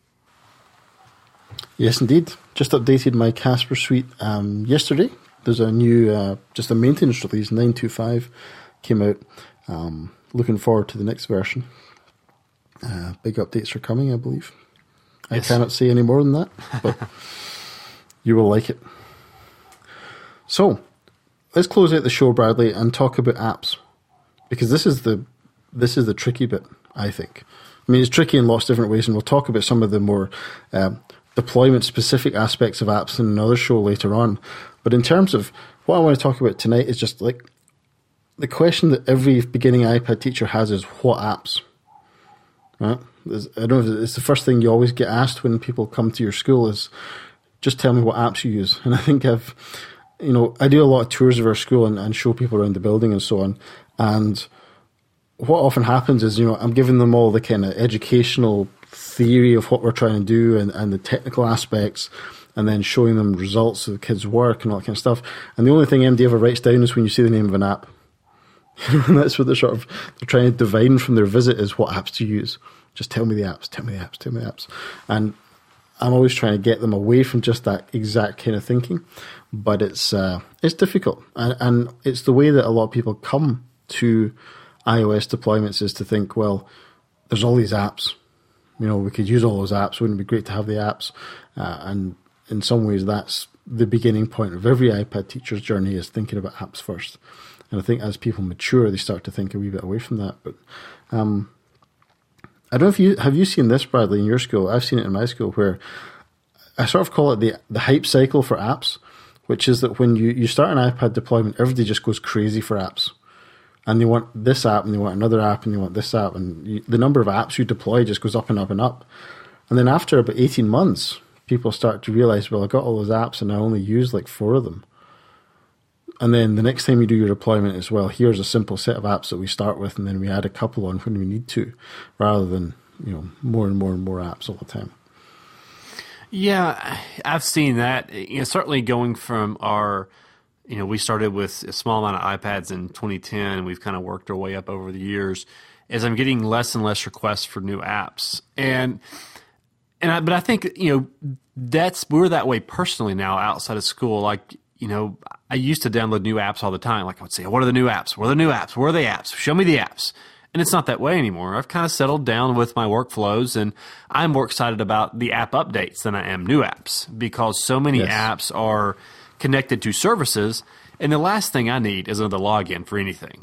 Yes, indeed. Just updated my Casper suite um, yesterday. There's a new, uh, just a maintenance release, nine two five, came out. Um, looking forward to the next version. Uh, big updates are coming, I believe. Yes. I cannot say any more than that, but you will like it. So, let's close out the show, Bradley, and talk about apps, because this is the this is the tricky bit, I think. I mean, it's tricky in lots of different ways, and we'll talk about some of the more um, deployment-specific aspects of apps in another show later on. But in terms of what I want to talk about tonight is just like the question that every beginning iPad teacher has is, what apps? Right? I don't know if it's the first thing you always get asked when people come to your school is, just tell me what apps you use. And I think I've, you know, I do a lot of tours of our school and, and show people around the building and so on. And what often happens is, you know, I'm giving them all the kind of educational theory of what we're trying to do and, and the technical aspects, and then showing them results of the kids' work and all that kind of stuff. And the only thing M D ever writes down is when you see the name of an app. And that's what they're sort of they're trying to divine from their visit is what apps to use. Just tell me the apps, tell me the apps, tell me the apps. And I'm always trying to get them away from just that exact kind of thinking. But it's uh, it's difficult. And, and it's the way that a lot of people come to iOS deployments is to think, well, there's all these apps. You know, we could use all those apps. Wouldn't it be great to have the apps? Uh, and in some ways, that's the beginning point of every iPad teacher's journey is thinking about apps first. And I think as people mature, they start to think a wee bit away from that. But um, I don't know if you have you seen this, Bradley, in your school. I've seen it in my school, where I sort of call it the the hype cycle for apps, which is that when you, you start an iPad deployment, everybody just goes crazy for apps. And they want this app, and they want another app, and they want this app. And you, the number of apps you deploy just goes up and up and up. And then after about eighteen months, people start to realize, well, I got all those apps, and I only use like four of them. And then the next time you do your deployment is, well, here's a simple set of apps that we start with, and then we add a couple on when we need to, rather than, you know, more and more and more apps all the time. Yeah, I've seen that. You know, certainly going from our, you know, we started with a small amount of iPads in twenty ten, and we've kind of worked our way up over the years, as I'm getting less and less requests for new apps. And, and I, but I think, you know, that's, we're that way personally now outside of school. Like, you know, I used to download new apps all the time. Like I would say, what are the new apps? What are the new apps? Where are the apps? Show me the apps. And it's not that way anymore. I've kind of settled down with my workflows, and I'm more excited about the app updates than I am new apps, because so many yes. apps are connected to services, and the last thing I need is another login for anything.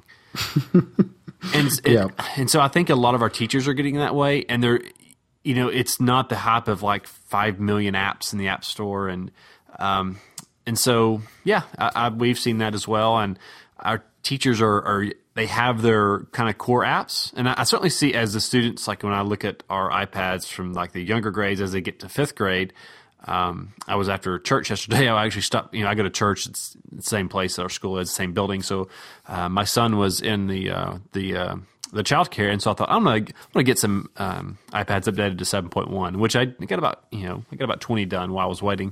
and it, yeah. and so I think a lot of our teachers are getting that way, and they're, you know, it's not the hype of like five million apps in the App Store, and um, and so yeah, I, I, we've seen that as well, and our teachers are, are they have their kind of core apps, and I, I certainly see as the students, like when I look at our iPads from like the younger grades as they get to fifth grade. Um, I was after church yesterday. I actually stopped, you know, I go to church. It's the same place that our school is, the same building. So, uh, my son was in the, uh, the, uh, the childcare. And so I thought, I'm going to, I'm going to get some, um, iPads updated to seven point one, which I got about, you know, I got about twenty done while I was waiting.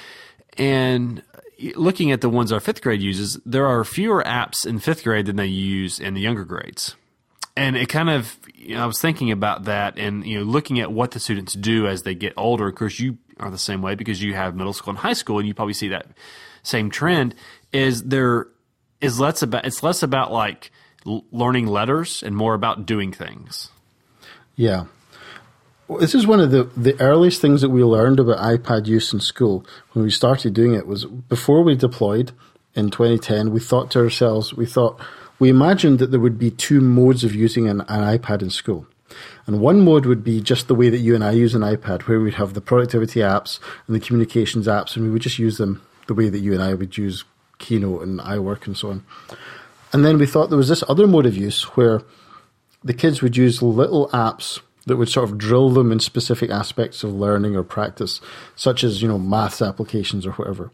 And looking at the ones our fifth grade uses, there are fewer apps in fifth grade than they use in the younger grades. And it kind of, you know, I was thinking about that, and, you know, looking at what the students do as they get older. Of course, you are the same way because you have middle school and high school, and you probably see that same trend. Is there is less about it's less about like l- learning letters and more about doing things. Yeah, well, this is one of the the earliest things that we learned about iPad use in school when we started doing it. Was before we deployed in twenty ten, we thought to ourselves, we thought. We imagined that there would be two modes of using an, an iPad in school. And one mode would be just the way that you and I use an iPad, where we'd have the productivity apps and the communications apps, and we would just use them the way that you and I would use Keynote and iWork and so on. And then we thought there was this other mode of use where the kids would use little apps that would sort of drill them in specific aspects of learning or practice, such as, you know, maths applications or whatever.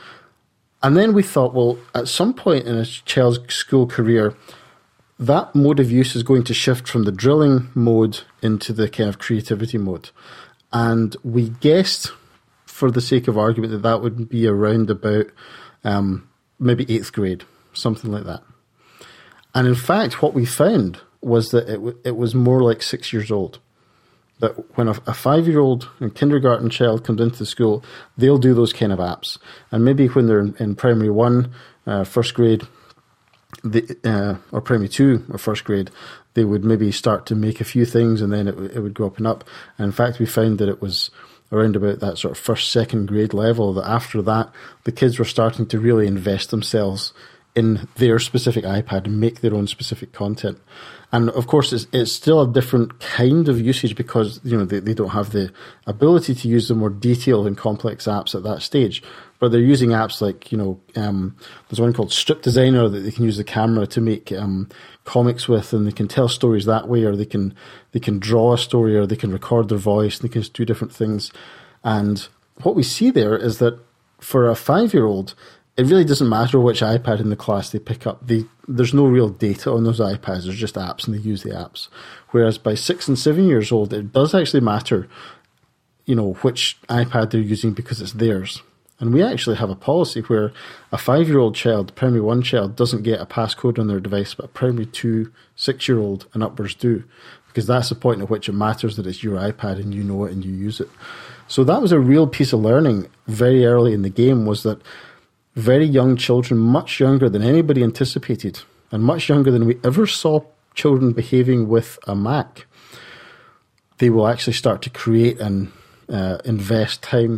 And then we thought, well, at some point in a child's school career, that mode of use is going to shift from the drilling mode into the kind of creativity mode. And we guessed, for the sake of argument, that that would be around about um, maybe eighth grade, something like that. And in fact, what we found was that it, w- it was more like six years old. That when a, a five-year-old and kindergarten child comes into the school, they'll do those kind of apps. And maybe when they're in, in primary one, uh, first grade, the, uh, or primary two or first grade, they would maybe start to make a few things, and then it, it would go up and up. And in fact, we found that it was around about that sort of first, second grade level, that after that, the kids were starting to really invest themselves in their specific iPad and make their own specific content. And of course, it's, it's still a different kind of usage because, you know, they, they don't have the ability to use the more detailed and complex apps at that stage. But they're using apps like, you know, um, there's one called Strip Designer that they can use the camera to make um, comics with, and they can tell stories that way, or they can they can draw a story, or they can record their voice, and they can just do different things. And what we see there is that for a five-year-old, it really doesn't matter which iPad in the class they pick up. They, there's no real data on those iPads. There's just apps, and they use the apps. Whereas by six and seven years old, it does actually matter, you know, which iPad they're using because it's theirs. And we actually have a policy where a five-year-old child, primary one child, doesn't get a passcode on their device, but a primary two, six-year-old and upwards do. Because that's the point at which it matters that it's your iPad and you know it and you use it. So that was a real piece of learning very early in the game, was that very young children, much younger than anybody anticipated, and much younger than we ever saw children behaving with a Mac, they will actually start to create and uh, invest time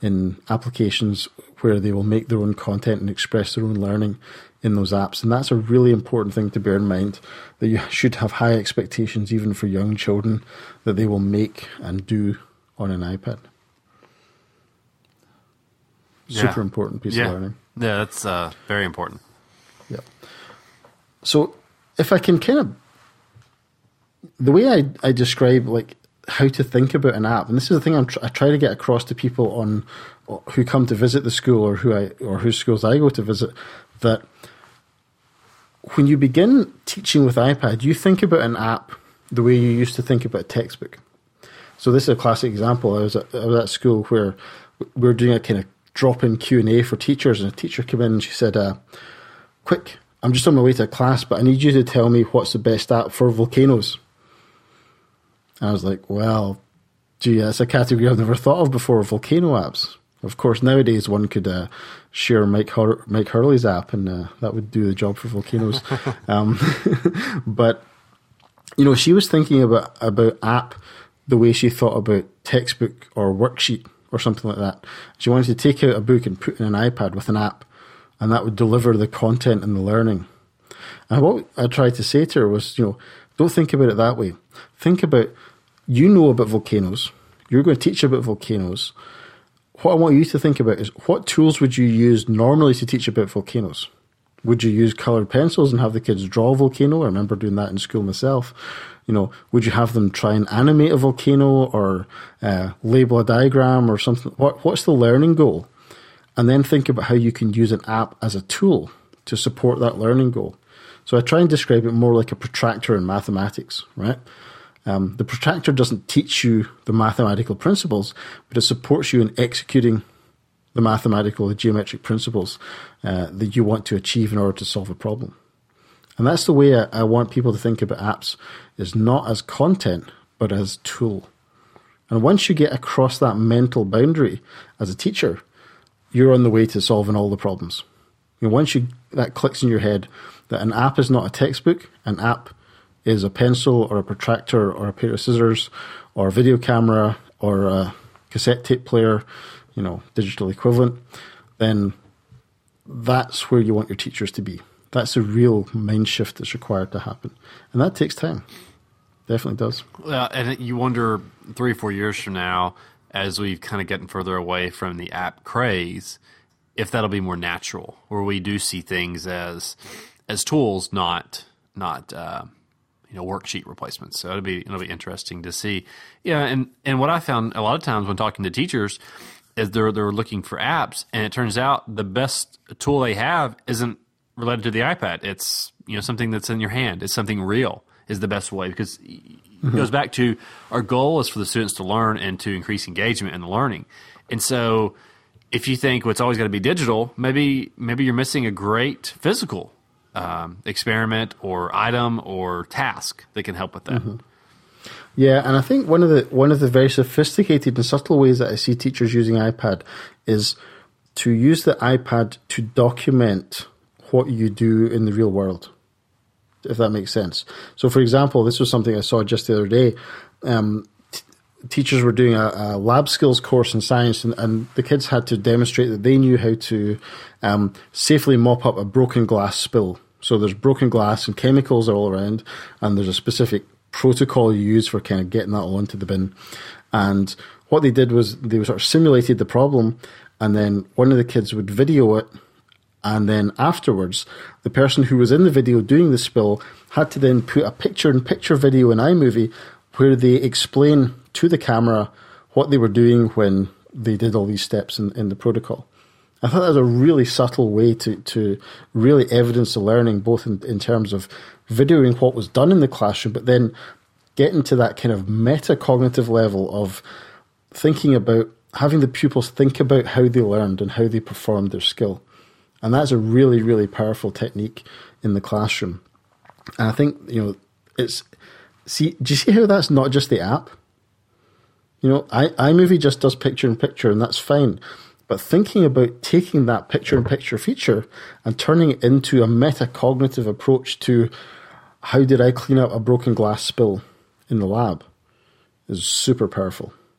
in applications where they will make their own content and express their own learning in those apps. And that's a really important thing to bear in mind, that you should have high expectations even for young children that they will make and do on an iPad. Yeah. Super important piece yeah. of learning. Yeah, that's uh, very important. Yeah. So if I can kind of, the way I, I describe like how to think about an app, and this is the thing I'm tr- I try to get across to people on who come to visit the school or who I or whose schools I go to visit, that when you begin teaching with iPad, you think about an app the way you used to think about a textbook. So this is a classic example. I was at, I was at school where we were doing a kind of drop-in Q and A for teachers, and a teacher came in and she said, uh, quick, I'm just on my way to class, but I need you to tell me what's the best app for volcanoes. And I was like, well, gee, that's a category I've never thought of before, volcano apps. Of course, nowadays one could uh, share Mike, Hur- Mike Hurley's app, and uh, that would do the job for volcanoes. um, but, you know, she was thinking about, about app the way she thought about textbook or worksheet or something like that. She wanted to take out a book and put in an iPad with an app, and that would deliver the content and the learning. And what I tried to say to her was, you know, don't think about it that way. Think about, you know about volcanoes. You're going to teach about volcanoes. What I want you to think about is, what tools would you use normally to teach about volcanoes? Would you use colored pencils and have the kids draw a volcano? I remember doing that in school myself. You know, would you have them try and animate a volcano or uh, label a diagram or something? What, what's the learning goal? And then think about how you can use an app as a tool to support that learning goal. So I try and describe it more like a protractor in mathematics, right? Um, the protractor doesn't teach you the mathematical principles, but it supports you in executing the mathematical, the geometric principles uh, that you want to achieve in order to solve a problem. And that's the way I, I want people to think about apps, is not as content, but as tool. And once you get across that mental boundary as a teacher, you're on the way to solving all the problems. You know, once you that clicks in your head that an app is not a textbook, an app is a pencil or a protractor or a pair of scissors or a video camera or a cassette tape player, you know, digital equivalent, then that's where you want your teachers to be. That's a real mind shift that's required to happen. And that takes time. Definitely does. Well, and you wonder three or four years from now, as we've kind of gotten further away from the app craze, if that'll be more natural, where we do see things as as tools, not not uh, you know worksheet replacements. So it'll be it'll be interesting to see. Yeah, and and what I found a lot of times when talking to teachers is they're they're looking for apps, and it turns out the best tool they have isn't related to the iPad. It's you know something that's in your hand. It's something real is the best way, because mm-hmm. it goes back to our goal is for the students to learn and to increase engagement in the learning. And so if you think well, it's always got to be digital, maybe maybe you're missing a great physical um, experiment or item or task that can help with that. Mm-hmm. Yeah, and I think one of the one of the very sophisticated and subtle ways that I see teachers using iPad is to use the iPad to document what you do in the real world, if that makes sense. So, for example, this was something I saw just the other day. Um, t- teachers were doing a, a lab skills course in science, and, and the kids had to demonstrate that they knew how to um, safely mop up a broken glass spill. So there's broken glass and chemicals all around, and there's a specific protocol you use for kind of getting that all into the bin. And what they did was they sort of simulated the problem, and then one of the kids would video it. And then afterwards, the person who was in the video doing the spill had to then put a picture-in-picture video in iMovie where they explain to the camera what they were doing when they did all these steps in, in the protocol. I thought that was a really subtle way to, to really evidence the learning, both in, in terms of videoing what was done in the classroom, but then getting to that kind of metacognitive level of thinking about, having the pupils think about how they learned and how they performed their skill. And that's a really, really powerful technique in the classroom. And I think, you know, it's, see, do you see how that's not just the app? You know, I, iMovie just does picture in picture, and that's fine. But thinking about taking that picture in picture feature and turning it into a metacognitive approach to how did I clean up a broken glass spill in the lab is super powerful.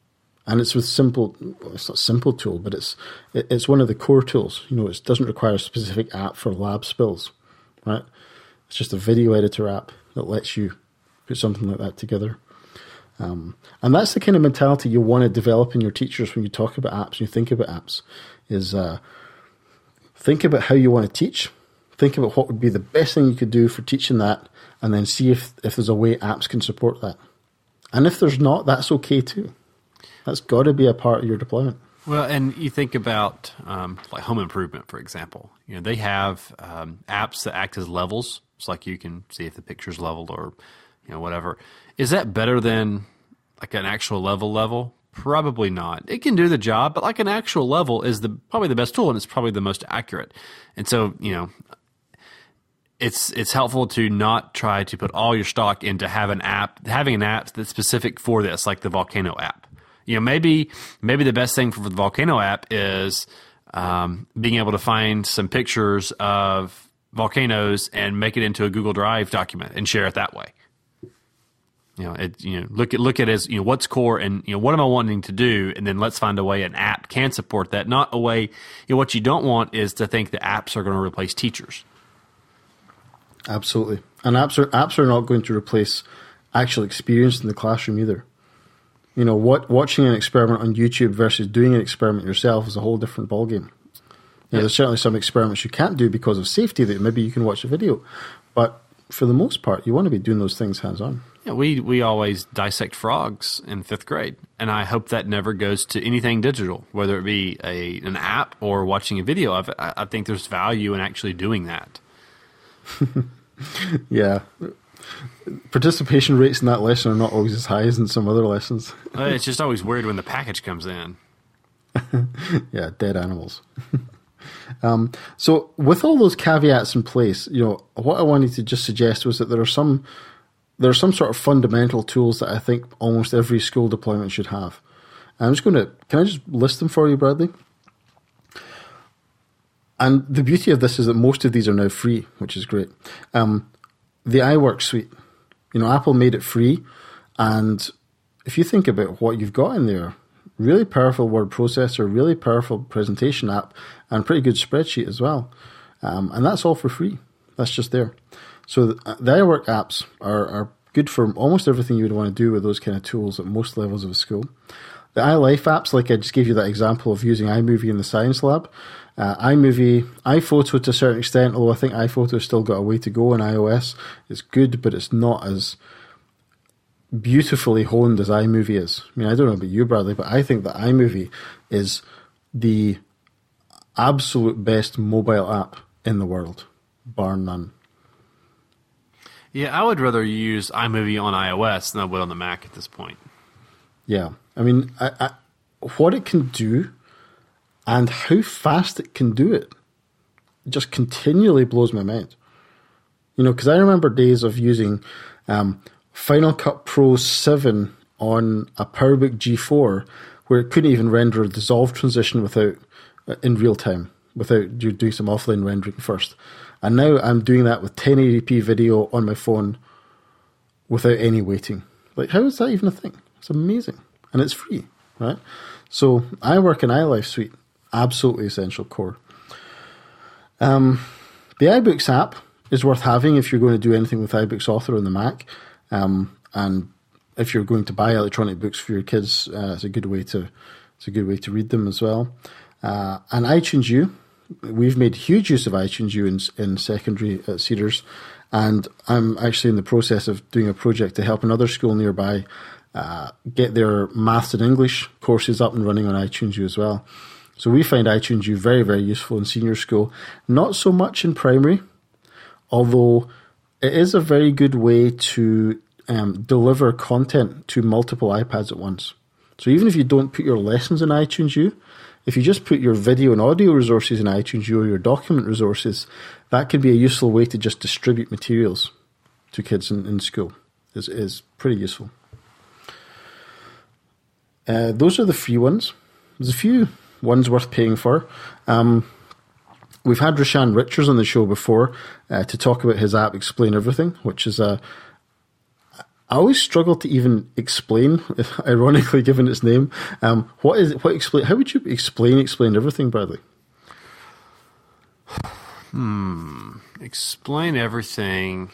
And it's with simple, well, it's not a simple tool, but it's it, it's one of the core tools. You know, it doesn't require a specific app for lab spills, right? It's just a video editor app that lets you put something like that together. Um, and that's the kind of mentality you want to develop in your teachers when you talk about apps, you think about apps, is uh, think about how you want to teach, think about what would be the best thing you could do for teaching that, and then see if, if there's a way apps can support that. And if there's not, that's okay too. That's got to be a part of your deployment. Well, and you think about um, like home improvement, for example. You know, they have um, apps that act as levels. It's like you can see if the picture's leveled or, you know, whatever. Is that better than like an actual level level? Probably not. It can do the job, but like an actual level is the probably the best tool, and it's probably the most accurate. And so, you know, it's it's helpful to not try to put all your stock into have an app, having an app that's specific for this, like the Volcano app. You know, maybe maybe the best thing for the Volcano app is um, being able to find some pictures of volcanoes and make it into a Google Drive document and share it that way. You know, it, you know, look at look at it as, you know, what's core and, you know, what am I wanting to do, and then let's find a way an app can support that. Not a way. You know, what you don't want is to think that apps are going to replace teachers. Absolutely, and apps are apps are not going to replace actual experience in the classroom either. You know, what watching an experiment on YouTube versus doing an experiment yourself is a whole different ballgame. You know, yeah. There's certainly some experiments you can't do because of safety that maybe you can watch a video, but for the most part, you want to be doing those things hands-on. Yeah, we we always dissect frogs in fifth grade, and I hope that never goes to anything digital, whether it be a an app or watching a video of it. I, I think there's value in actually doing that. Yeah. Participation rates in that lesson are not always as high as in some other lessons. uh, it's just always weird when the package comes in. Yeah, dead animals. um, so with all those caveats in place, you know, what I wanted to just suggest was that there are some there are some sort of fundamental tools that I think almost every school deployment should have. And I'm just going to, can I just list them for you, Bradley? And the beauty of this is that most of these are now free, which is great. Um, the iWork suite, you know, Apple made it free. And if you think about what you've got in there, really powerful word processor, really powerful presentation app, and pretty good spreadsheet as well. Um, and that's all for free. That's just there. So the, the iWork apps are, are good for almost everything you would want to do with those kind of tools at most levels of a school. The iLife apps, like I just gave you that example of using iMovie in the science lab, uh, iMovie, iPhoto to a certain extent, although I think iPhoto has still got a way to go on iOS. It's good, but it's not as beautifully honed as iMovie is. I mean, I don't know about you, Bradley, but I think that iMovie is the absolute best mobile app in the world, bar none. Yeah, I would rather use iMovie on iOS than I would on the Mac at this point. Yeah, I mean, I, I, what it can do and how fast it can do it just continually blows my mind. You know, because I remember days of using um, Final Cut Pro seven on a PowerBook G four where it couldn't even render a dissolve transition without uh, in real time, without you doing some offline rendering first. And now I'm doing that with ten eighty p video on my phone without any waiting. Like, how is that even a thing? It's amazing. And it's free, right? So iWork and iLife suite, absolutely essential core. Um, the iBooks app is worth having if you're going to do anything with iBooks Author on the Mac. Um, and if you're going to buy electronic books for your kids, uh, it's a good way to it's a good way to read them as well. Uh, and iTunes U, we've made huge use of iTunes U in, in secondary at Cedars, and I'm actually in the process of doing a project to help another school nearby uh, get their maths and English courses up and running on iTunes U as well. So we find iTunes U very, very useful in senior school. Not so much in primary, although it is a very good way to um, deliver content to multiple iPads at once. So even if you don't put your lessons in iTunes U, if you just put your video and audio resources in iTunes U or your document resources, that can be a useful way to just distribute materials to kids in, in school. Is is pretty useful. Uh, those are the free ones. There's a few ones worth paying for. Um, we've had Roshan Richards on the show before uh, to talk about his app Explain Everything, which is a I always struggle to even explain, ironically given its name. Um, what is what explain? How would you explain explain everything, Bradley? Hmm. Explain everything.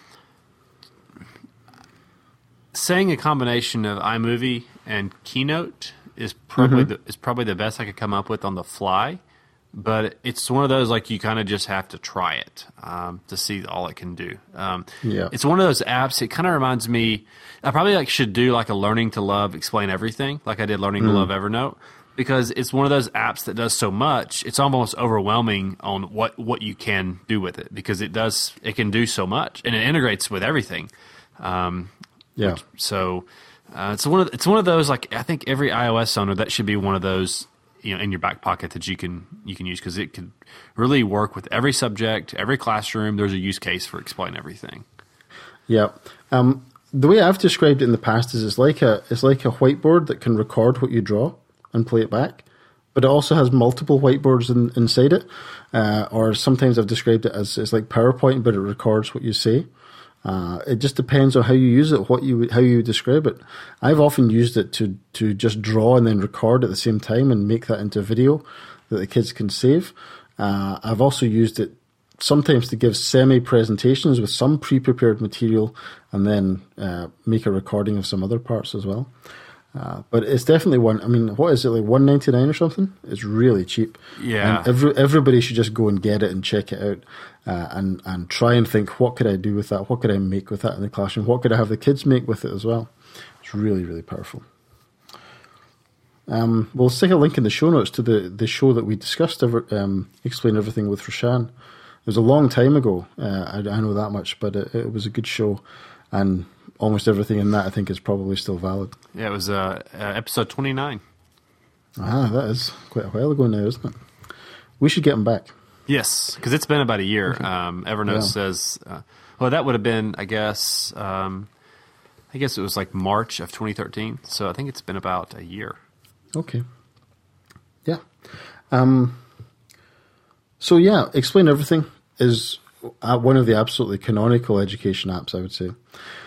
Saying a combination of iMovie and Keynote is probably mm-hmm. the, is probably the best I could come up with on the fly. But it's one of those, like, you kind of just have to try it um, to see all it can do. Um, yeah. It's one of those apps. It kind of reminds me, I probably like should do like a Learning to Love Explain Everything, like I did Learning mm. to Love Evernote, because it's one of those apps that does so much. It's almost overwhelming on what, what you can do with it, because it does it can do so much, and it integrates with everything. Um, yeah. Which, so uh, it's one of it's one of those, like, I think every iOS owner, that should be one of those, you know, in your back pocket that you can you can use, because it could really work with every subject, every classroom. There's a use case for Explain Everything. Yeah. Um, the way I've described it in the past is it's like a it's like a whiteboard that can record what you draw and play it back, but it also has multiple whiteboards in, inside it. Uh, or sometimes I've described it as it's like PowerPoint, but it records what you say. Uh, it just depends on how you use it, what you how you describe it. I've often used it to to just draw and then record at the same time and make that into a video that the kids can save. Uh, I've also used it sometimes to give semi-presentations with some pre-prepared material and then uh, make a recording of some other parts as well. Uh, but it's definitely one. I mean, what is it, like one ninety-nine or something? It's really cheap. Yeah. And every, everybody should just go and get it and check it out, uh, and and try and think, what could I do with that? What could I make with that in the classroom? What could I have the kids make with it as well? It's really, really powerful. Um, we'll stick a link in the show notes to the, the show that we discussed, ever, um, Explain Everything with Roshan. It was a long time ago. Uh, I, I know that much, but it, it was a good show, and almost everything in that I think is probably still valid. Yeah, it was uh, uh, episode twenty-nine. Ah, that is quite a while ago now, isn't it? We should get them back. Yes, because it's been about a year. Okay. Um, Evernote yeah. says, uh, well, that would have been, I guess, um, I guess it was like March of twenty thirteen. So I think it's been about a year. Okay. Yeah. Um, so yeah, Explain Everything is uh, one of the absolutely canonical education apps, I would say.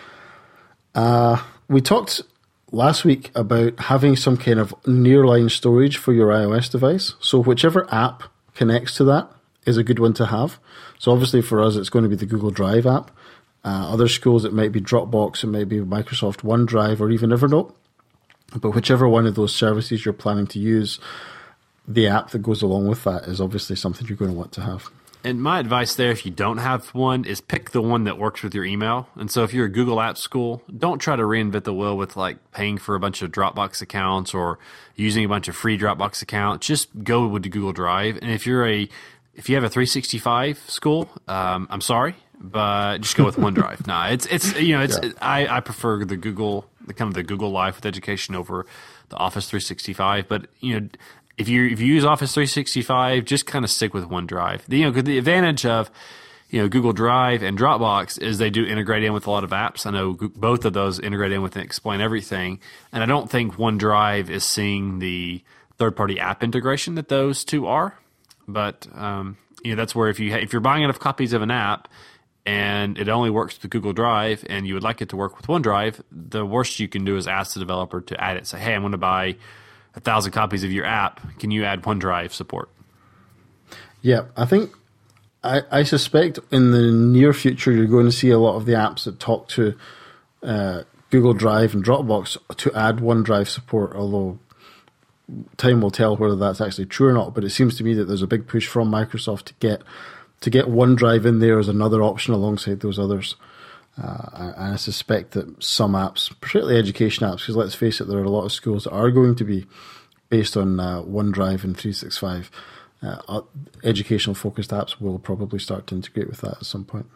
Uh, we talked last week about having some kind of nearline storage for your iOS device. So whichever app connects to that is a good one to have. So obviously for us, it's going to be the Google Drive app. Uh, other schools, it might be Dropbox, it might be Microsoft OneDrive, or even Evernote. But whichever one of those services you're planning to use, the app that goes along with that is obviously something you're going to want to have. And my advice there, if you don't have one, is pick the one that works with your email. And so if you're a Google Apps school, don't try to reinvent the wheel with like paying for a bunch of Dropbox accounts or using a bunch of free Dropbox accounts. Just go with the Google Drive. And if you're a if you have a three sixty-five school, um, I'm sorry, but just go with OneDrive. nah, it's it's you know it's yeah. I, I prefer the Google the kind of the Google Life with Education over the Office three sixty-five. But you know. If you if you use Office three sixty-five, just kind of stick with OneDrive. The, you know, the advantage of you know Google Drive and Dropbox is they do integrate in with a lot of apps. I know both of those integrate in with Explain Everything, and I don't think OneDrive is seeing the third-party app integration that those two are. But um, you know that's where if you ha- if you're buying enough copies of an app and it only works with Google Drive, and you would like it to work with OneDrive, the worst you can do is ask the developer to add it. Say, hey, I'm going to buy a thousand copies of your app. Can you add OneDrive support? Yeah, I think, I, I suspect in the near future you're going to see a lot of the apps that talk to uh, Google Drive and Dropbox to add OneDrive support, although time will tell whether that's actually true or not. But it seems to me that there's a big push from Microsoft to get to get OneDrive in there as another option alongside those others. Uh, and I suspect that some apps, particularly education apps, because let's face it, there are a lot of schools that are going to be based on uh, OneDrive and three sixty-five. Uh, educational focused apps will probably start to integrate with that at some point.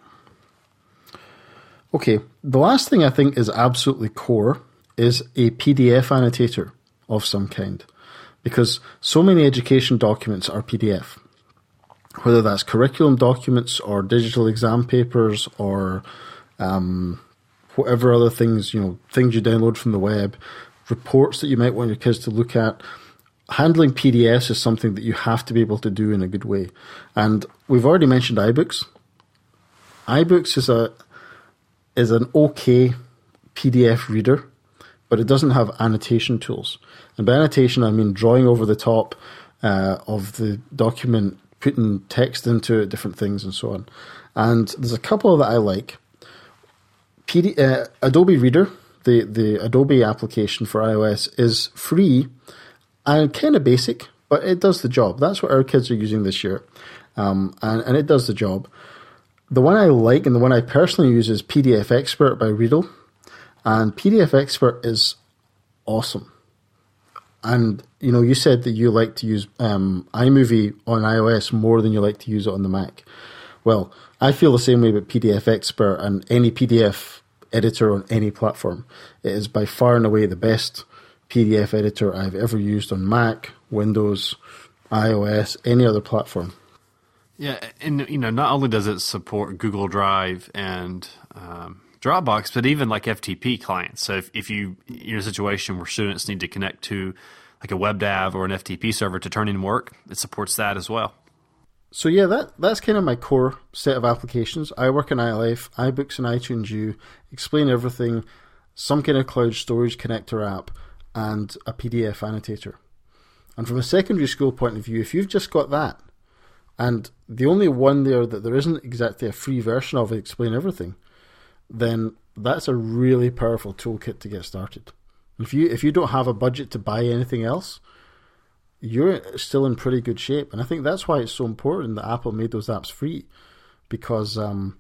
Okay, the last thing I think is absolutely core is a P D F annotator of some kind, because so many education documents are P D F, whether that's curriculum documents or digital exam papers or Um, whatever other things, you know, things you download from the web, reports that you might want your kids to look at. Handling P D Fs is something that you have to be able to do in a good way. And we've already mentioned iBooks. iBooks is a is an okay P D F reader, but it doesn't have annotation tools. And by annotation, I mean drawing over the top uh, of the document, putting text into it, different things, and so on. And there's a couple that I like. P D, uh, Adobe Reader, the, the Adobe application for iOS, is free and kind of basic, but it does the job. That's what our kids are using this year, um, and, and it does the job. The one I like and the one I personally use is P D F Expert by Readle, and P D F Expert is awesome. And, you know, you said that you like to use um, iMovie on iOS more than you like to use it on the Mac. Well, I feel the same way about P D F Expert and any P D F editor on any platform. It is by far and away the best P D F editor I've ever used on Mac, Windows, iOS, any other platform. Yeah, and, you know, not only does it support Google Drive and um, Dropbox, but even like F T P clients. So if, if you, you're in a situation where students need to connect to like a WebDAV or an F T P server to turn in work, it supports that as well. So yeah, that that's kind of my core set of applications. I work in iLife, iBooks and iTunes U, Explain Everything, some kind of cloud storage connector app, and a P D F annotator. And from a secondary school point of view, if you've just got that, and the only one there that there isn't exactly a free version of Explain Everything, then that's a really powerful toolkit to get started. If you if you don't have a budget to buy anything else, you're still in pretty good shape. And I think that's why it's so important that Apple made those apps free, because um,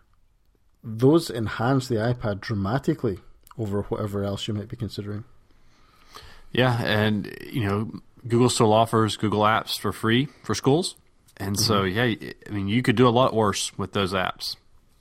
those enhance the iPad dramatically over whatever else you might be considering. Yeah, and you know, Google still offers Google Apps for free for schools. And mm-hmm. so, yeah, I mean, you could do a lot worse with those apps.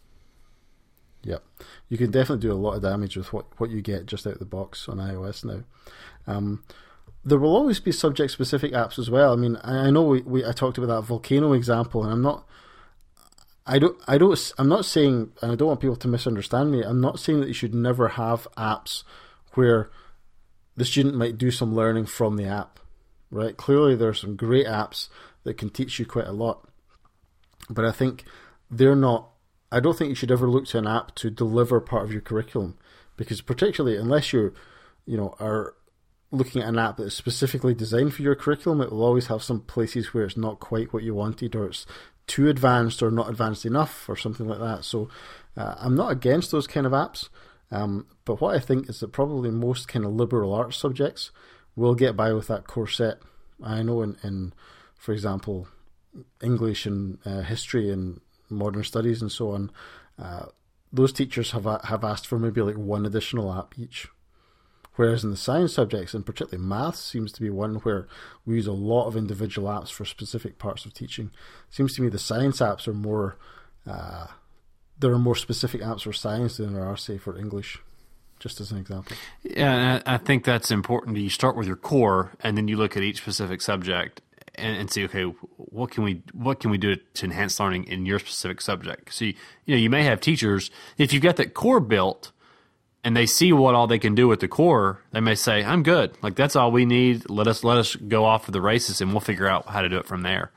Yep. You can definitely do a lot of damage with what, what you get just out of the box on iOS now. Um, there will always be subject-specific apps as well. I mean, I, I know we, we I talked about that volcano example, and I'm not, I don't, I don't, I'm not saying, and I don't want people to misunderstand me. I'm not saying that you should never have apps where the student might do some learning from the app, right? Clearly, there are some great apps that can teach you quite a lot, but I think they're not. I don't think you should ever look to an app to deliver part of your curriculum, because particularly unless you're, you know, are looking at an app that is specifically designed for your curriculum, it will always have some places where it's not quite what you wanted, or it's too advanced or not advanced enough or something like that. So uh, I'm not against those kind of apps, um, but what I think is that probably most kind of liberal arts subjects will get by with that core set. I know in, in for example, English and uh, history and modern studies and so on, uh, those teachers have have asked for maybe like one additional app each. Whereas in the science subjects, and particularly maths, seems to be one where we use a lot of individual apps for specific parts of teaching. It seems to me the science apps are more, uh, there are more specific apps for science than there are, say, for English, just as an example. Yeah, I think that's important. You start with your core, and then you look at each specific subject and, and see, okay, what can we what can we do to enhance learning in your specific subject? So, you, you know, you may have teachers, if you've got that core built, and they see what all they can do with the core, they may say, I'm good. Like, that's all we need. Let us let us go off for the races, and we'll figure out how to do it from there.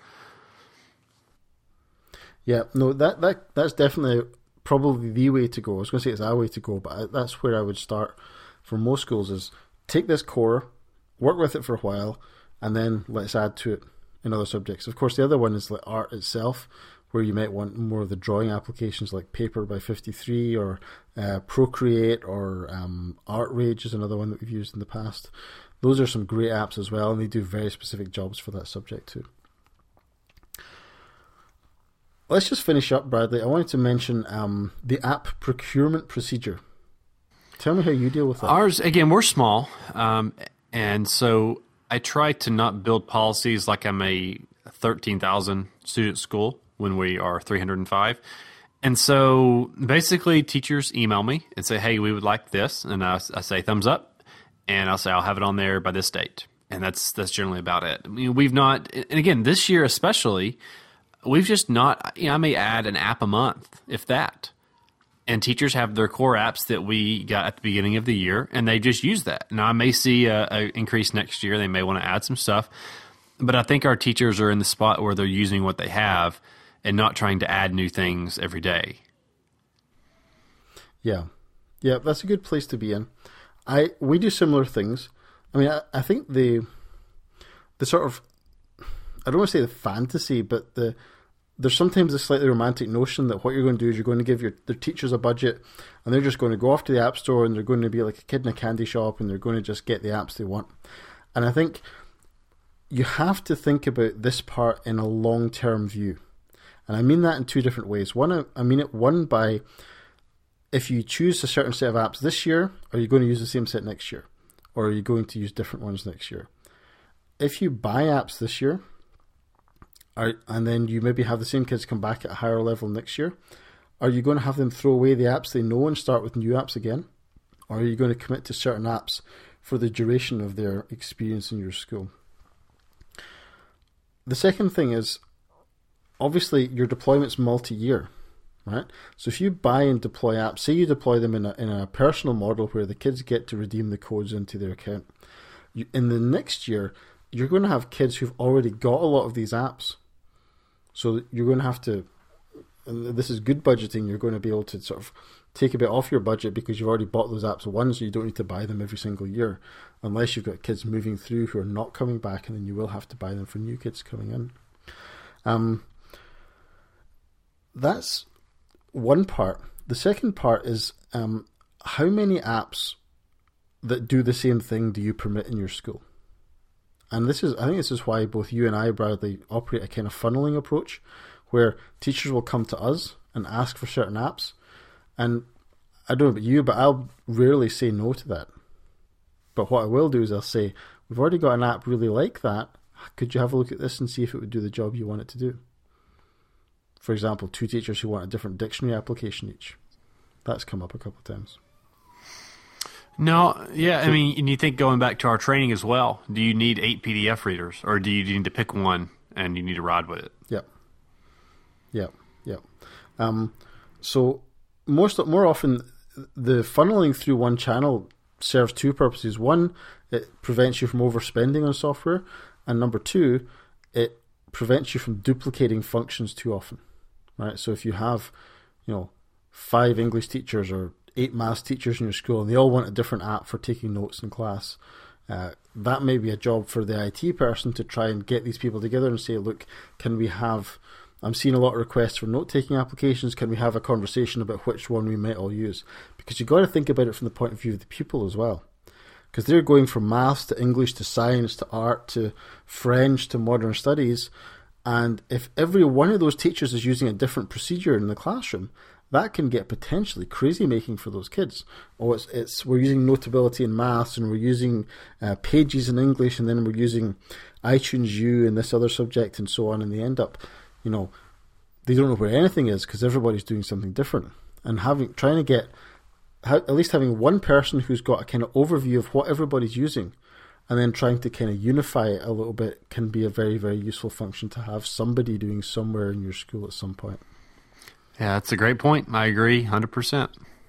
Yeah, no, that, that that's definitely probably the way to go. I was going to say it's our way to go, but that's where I would start for most schools is take this core, work with it for a while, and then let's add to it in other subjects. Of course, the other one is like art itself, where you might want more of the drawing applications like Paper by fifty-three or uh, Procreate or um, ArtRage is another one that we've used in the past. Those are some great apps as well, and they do very specific jobs for that subject too. Let's just finish up, Bradley. I wanted to mention um, the app procurement procedure. Tell me how you deal with that. Ours, again, we're small, um, and so I try to not build policies like I'm a thirteen thousand student school when we are three hundred five. And so basically teachers email me and say, hey, we would like this. And I, I say thumbs up, and I'll say I'll have it on there by this date. And that's that's generally about it. I mean, we've not, and again, this year especially, we've just not, you know, I may add an app a month, if that. And teachers have their core apps that we got at the beginning of the year, and they just use that. Now, I may see an increase next year. They may want to add some stuff. But I think our teachers are in the spot where they're using what they have and not trying to add new things every day. Yeah. Yeah, that's a good place to be in. I we do similar things. I mean, I, I think the the sort of, I don't want to say the fantasy, but the there's sometimes a slightly romantic notion that what you're going to do is you're going to give your their teachers a budget, and they're just going to go off to the app store and they're going to be like a kid in a candy shop and they're going to just get the apps they want. And I think you have to think about this part in a long-term view. And I mean that in two different ways. One, I mean it one by, if you choose a certain set of apps this year, are you going to use the same set next year? Or are you going to use different ones next year? If you buy apps this year, are, and then you maybe have the same kids come back at a higher level next year, are you going to have them throw away the apps they know and start with new apps again? Or are you going to commit to certain apps for the duration of their experience in your school? The second thing is, obviously, your deployment's multi-year, right? So if you buy and deploy apps, say you deploy them in a in a personal model where the kids get to redeem the codes into their account, you, in the next year, you're going to have kids who've already got a lot of these apps. So you're going to have to, and this is good budgeting, you're going to be able to sort of take a bit off your budget because you've already bought those apps once, so you don't need to buy them every single year, unless you've got kids moving through who are not coming back, and then you will have to buy them for new kids coming in. Um, that's one part. The second part is um, how many apps that do the same thing do you permit in your school? And this is, I think this is why both you and I, Bradley, operate a kind of funneling approach, where teachers will come to us and ask for certain apps. And I don't know about you, but I'll rarely say no to that. But what I will do is I'll say, we've already got an app really like that. Could you have a look at this and see if it would do the job you want it to do? For example, two teachers who want a different dictionary application each. That's come up a couple of times. No, yeah, I mean, and you think going back to our training as well, do you need eight P D F readers, or do you need to pick one and you need to ride with it? Yep. Yep. Yep. Um, so most more often, the funneling through one channel serves two purposes. One, it prevents you from overspending on software, and number two, it prevents you from duplicating functions too often. Right? So if you have, you know, five English teachers or eight maths teachers in your school, and they all want a different app for taking notes in class, uh, that may be a job for the I T person to try and get these people together and say, look, can we have, I'm seeing a lot of requests for note-taking applications, can we have a conversation about which one we might all use? Because you've got to think about it from the point of view of the pupil as well. Because they're going from maths to English to science to art to French to modern studies, and if every one of those teachers is using a different procedure in the classroom, that can get potentially crazy making for those kids. Oh, it's, it's we're using Notability in maths, and we're using uh, Pages in English, and then we're using iTunes U in this other subject, and so on, and they end up, you know, they don't know where anything is because everybody's doing something different. And having trying to get, at least having one person who's got a kind of overview of what everybody's using, and then trying to kind of unify it a little bit can be a very, very useful function to have somebody doing somewhere in your school at some point. Yeah, that's a great point. I agree one hundred percent.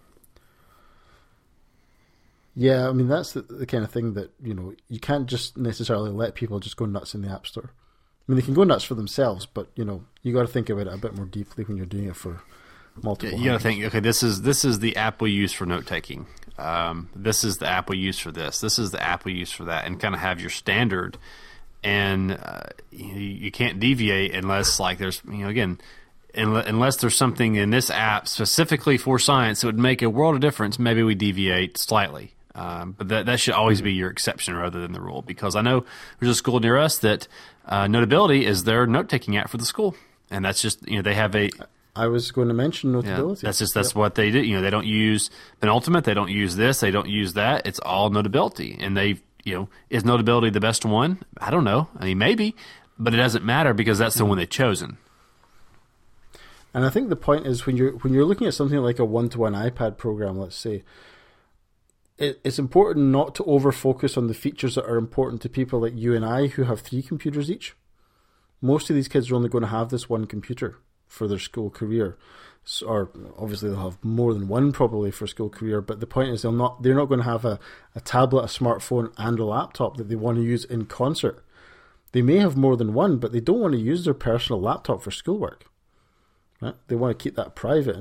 Yeah, I mean, that's the, the kind of thing that, you know, you can't just necessarily let people just go nuts in the App Store. I mean, they can go nuts for themselves, but, you know, you got to think about it a bit more deeply when you're doing it for multiple. You got to think, okay, this is this is the app we use for note taking. Um, this is the app we use for this. This is the app we use for that, and kind of have your standard. And uh, you, you can't deviate unless, like, there's, you know, again, unless there's something in this app specifically for science that would make a world of difference, maybe we deviate slightly. Um, but that that should always be your exception rather than the rule, because I know there's a school near us that uh, Notability is their note-taking app for the school, and that's just, you know, they have a. I was going to mention Notability. Yeah, that's just that's yep. what they do. You know, they don't use Penultimate, they don't use this, they don't use that. It's all Notability, and they, you know, is Notability the best one? I don't know. I mean, maybe, but it doesn't matter because that's the one they've chosen. And I think the point is when you're when you're looking at something like a one-to-one iPad program, let's say, it, it's important not to over-focus on the features that are important to people like you and I who have three computers each. Most of these kids are only going to have this one computer for their school career, so, or obviously they'll have more than one probably for school career. But the point is they'll not they're not going to have a, a tablet, a smartphone, and a laptop that they want to use in concert. They may have more than one, but they don't want to use their personal laptop for schoolwork. Right? They want to keep that private and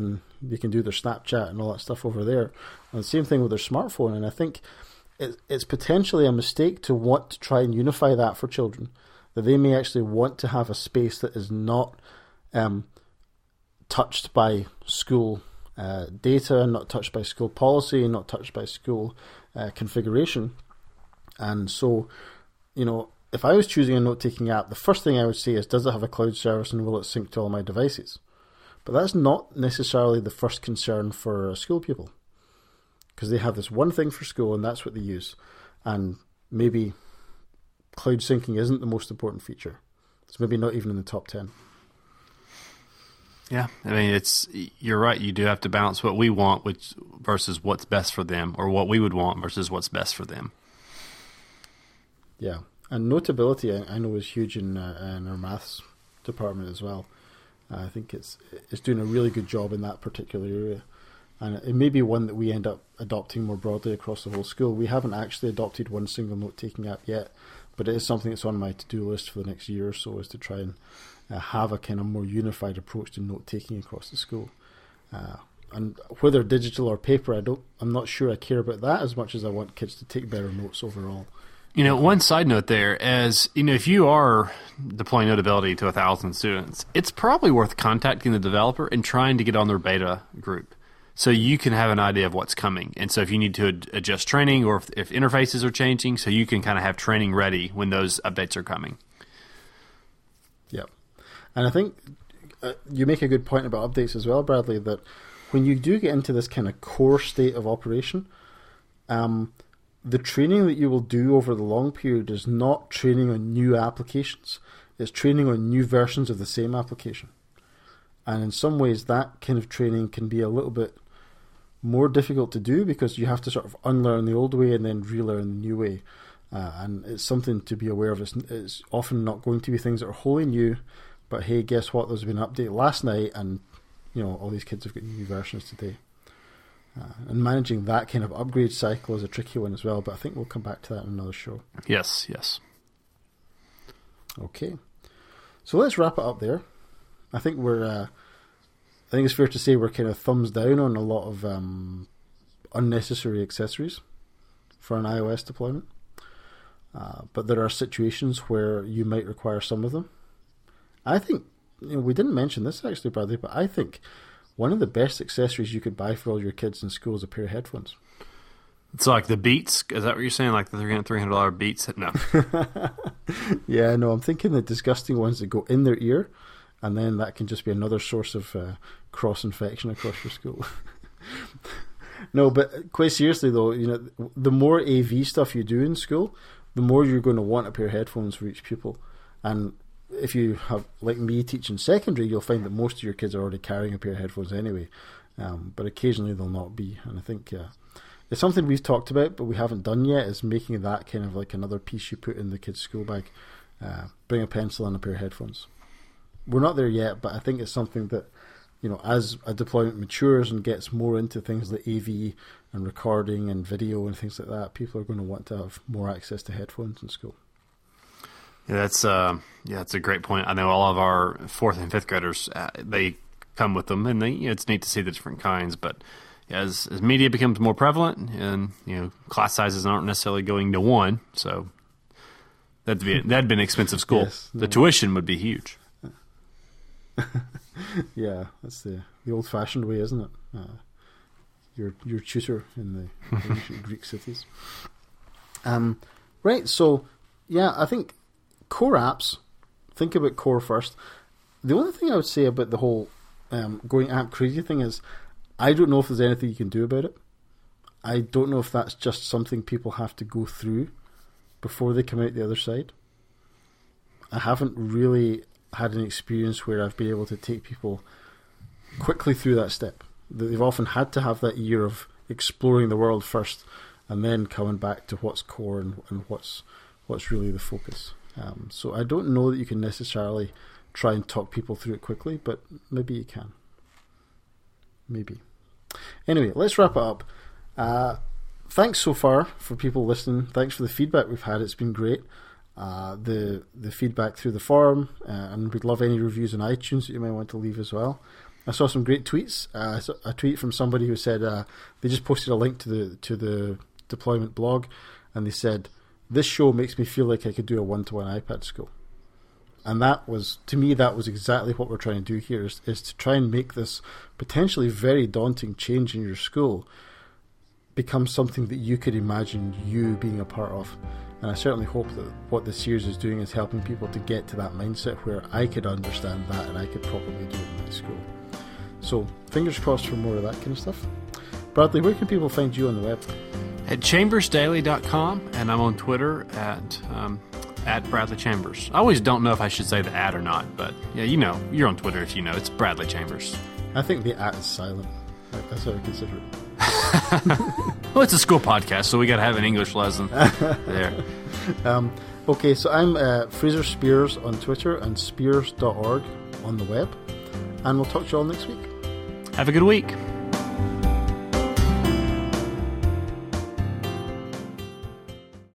they can do their Snapchat and all that stuff over there. And the same thing with their smartphone. And I think it, it's potentially a mistake to want to try and unify that for children, that they may actually want to have a space that is not um, touched by school uh, data, not touched by school policy, not touched by school uh, configuration. And so, you know, if I was choosing a note-taking app, the first thing I would say is, does it have a cloud service and will it sync to all my devices? But that's not necessarily the first concern for a school pupil, because they have this one thing for school and that's what they use. And maybe cloud syncing isn't the most important feature. It's maybe not even in the top ten. Yeah, I mean, it's you're right. You do have to balance what we want which versus what's best for them, or what we would want versus what's best for them. Yeah. And Notability, I know, is huge in, uh, in our maths department as well. Uh, I think it's it's doing a really good job in that particular area. And it may be one that we end up adopting more broadly across the whole school. We haven't actually adopted one single note-taking app yet, but it is something that's on my to-do list for the next year or so, is to try and uh, have a kind of more unified approach to note-taking across the school. Uh, and whether digital or paper, I don't, I'm not sure I care about that as much as I want kids to take better notes overall. You know, one side note there is, you know, if you are deploying Notability to a thousand students, it's probably worth contacting the developer and trying to get on their beta group so you can have an idea of what's coming. And so if you need to ad- adjust training, or if, if interfaces are changing, so you can kind of have training ready when those updates are coming. Yeah. And I think uh, you make a good point about updates as well, Bradley, that when you do get into this kind of core state of operation, um, the training that you will do over the long period is not training on new applications. It's training on new versions of the same application. And in some ways, that kind of training can be a little bit more difficult to do, because you have to sort of unlearn the old way and then relearn the new way. Uh, and it's something to be aware of. It's, it's often not going to be things that are wholly new, but hey, guess what? There's been an update last night, and you know, all these kids have got new versions today. Uh, and managing that kind of upgrade cycle is a tricky one as well, but I think we'll come back to that in another show. Yes, yes. Okay. So let's wrap it up there. I think we're, uh, I think it's fair to say we're kind of thumbs down on a lot of um, unnecessary accessories for an iOS deployment. Uh, but there are situations where you might require some of them. I think, you know, we didn't mention this actually, Bradley, but I think one of the best accessories you could buy for all your kids in school is a pair of headphones. It's like the Beats. Is that what you're saying? Like the three hundred dollars Beats? No. Yeah, no, I'm thinking the disgusting ones that go in their ear, and then that can just be another source of uh, cross-infection across your school. No, but quite seriously though, you know, the more A V stuff you do in school, the more you're going to want a pair of headphones for each pupil. And if you have, like me, teaching secondary, you'll find that most of your kids are already carrying a pair of headphones anyway. Um, but occasionally they'll not be. And I think uh, it's something we've talked about, but we haven't done yet, is making that kind of like another piece you put in the kids' school bag. Uh, bring a pencil and a pair of headphones. We're not there yet, but I think it's something that, you know, as a deployment matures and gets more into things like A V and recording and video and things like that, people are going to want to have more access to headphones in school. Yeah, that's uh, yeah, that's a great point. I know all of our fourth and fifth graders, uh, they come with them, and they, you know, it's neat to see the different kinds. But as as media becomes more prevalent, and you know, class sizes aren't necessarily going to one, so that'd be that'd be an expensive school. Yes, no. The tuition would be huge. Yeah, that's the the old fashioned way, isn't it? Uh, your your tutor in the ancient Greek cities. Um, right. So, yeah, I think core apps. Think about core first. The only thing I would say about the whole um, going app crazy thing is, I don't know if there's anything you can do about it. I don't know if that's just something people have to go through before they come out the other side. I haven't really had an experience where I've been able to take people quickly through that step. They've often had to have that year of exploring the world first, and then coming back to what's core and, and what's what's really the focus. Um, so I don't know that you can necessarily try and talk people through it quickly, but maybe you can. Maybe. Anyway, let's wrap it up. Uh, thanks so far for people listening. Thanks for the feedback we've had. It's been great. Uh, the the feedback through the forum, uh, and we'd love any reviews on iTunes that you might want to leave as well. I saw some great tweets. Uh, I saw a tweet from somebody who said uh, they just posted a link to the to the deployment blog, and they said, "This show makes me feel like I could do a one-to-one iPad school." And that was, to me, that was exactly what we're trying to do here, is, is to try and make this potentially very daunting change in your school become something that you could imagine you being a part of. And I certainly hope that what this series is doing is helping people to get to that mindset where I could understand that and I could probably do it in my school. So, fingers crossed for more of that kind of stuff. Bradley, where can people find you on the web? At chambers daily dot com, and I'm on Twitter at um, at Bradley Chambers. I always don't know if I should say the at or not, but yeah, you know, you're on Twitter if you know. It's Bradley Chambers. I think the at is silent. That's how I consider it. Well, it's a school podcast, so we got to have an English lesson there. Um, okay, so I'm uh, Fraser Spears on Twitter and spears dot org on the web, and we'll talk to you all next week. Have a good week.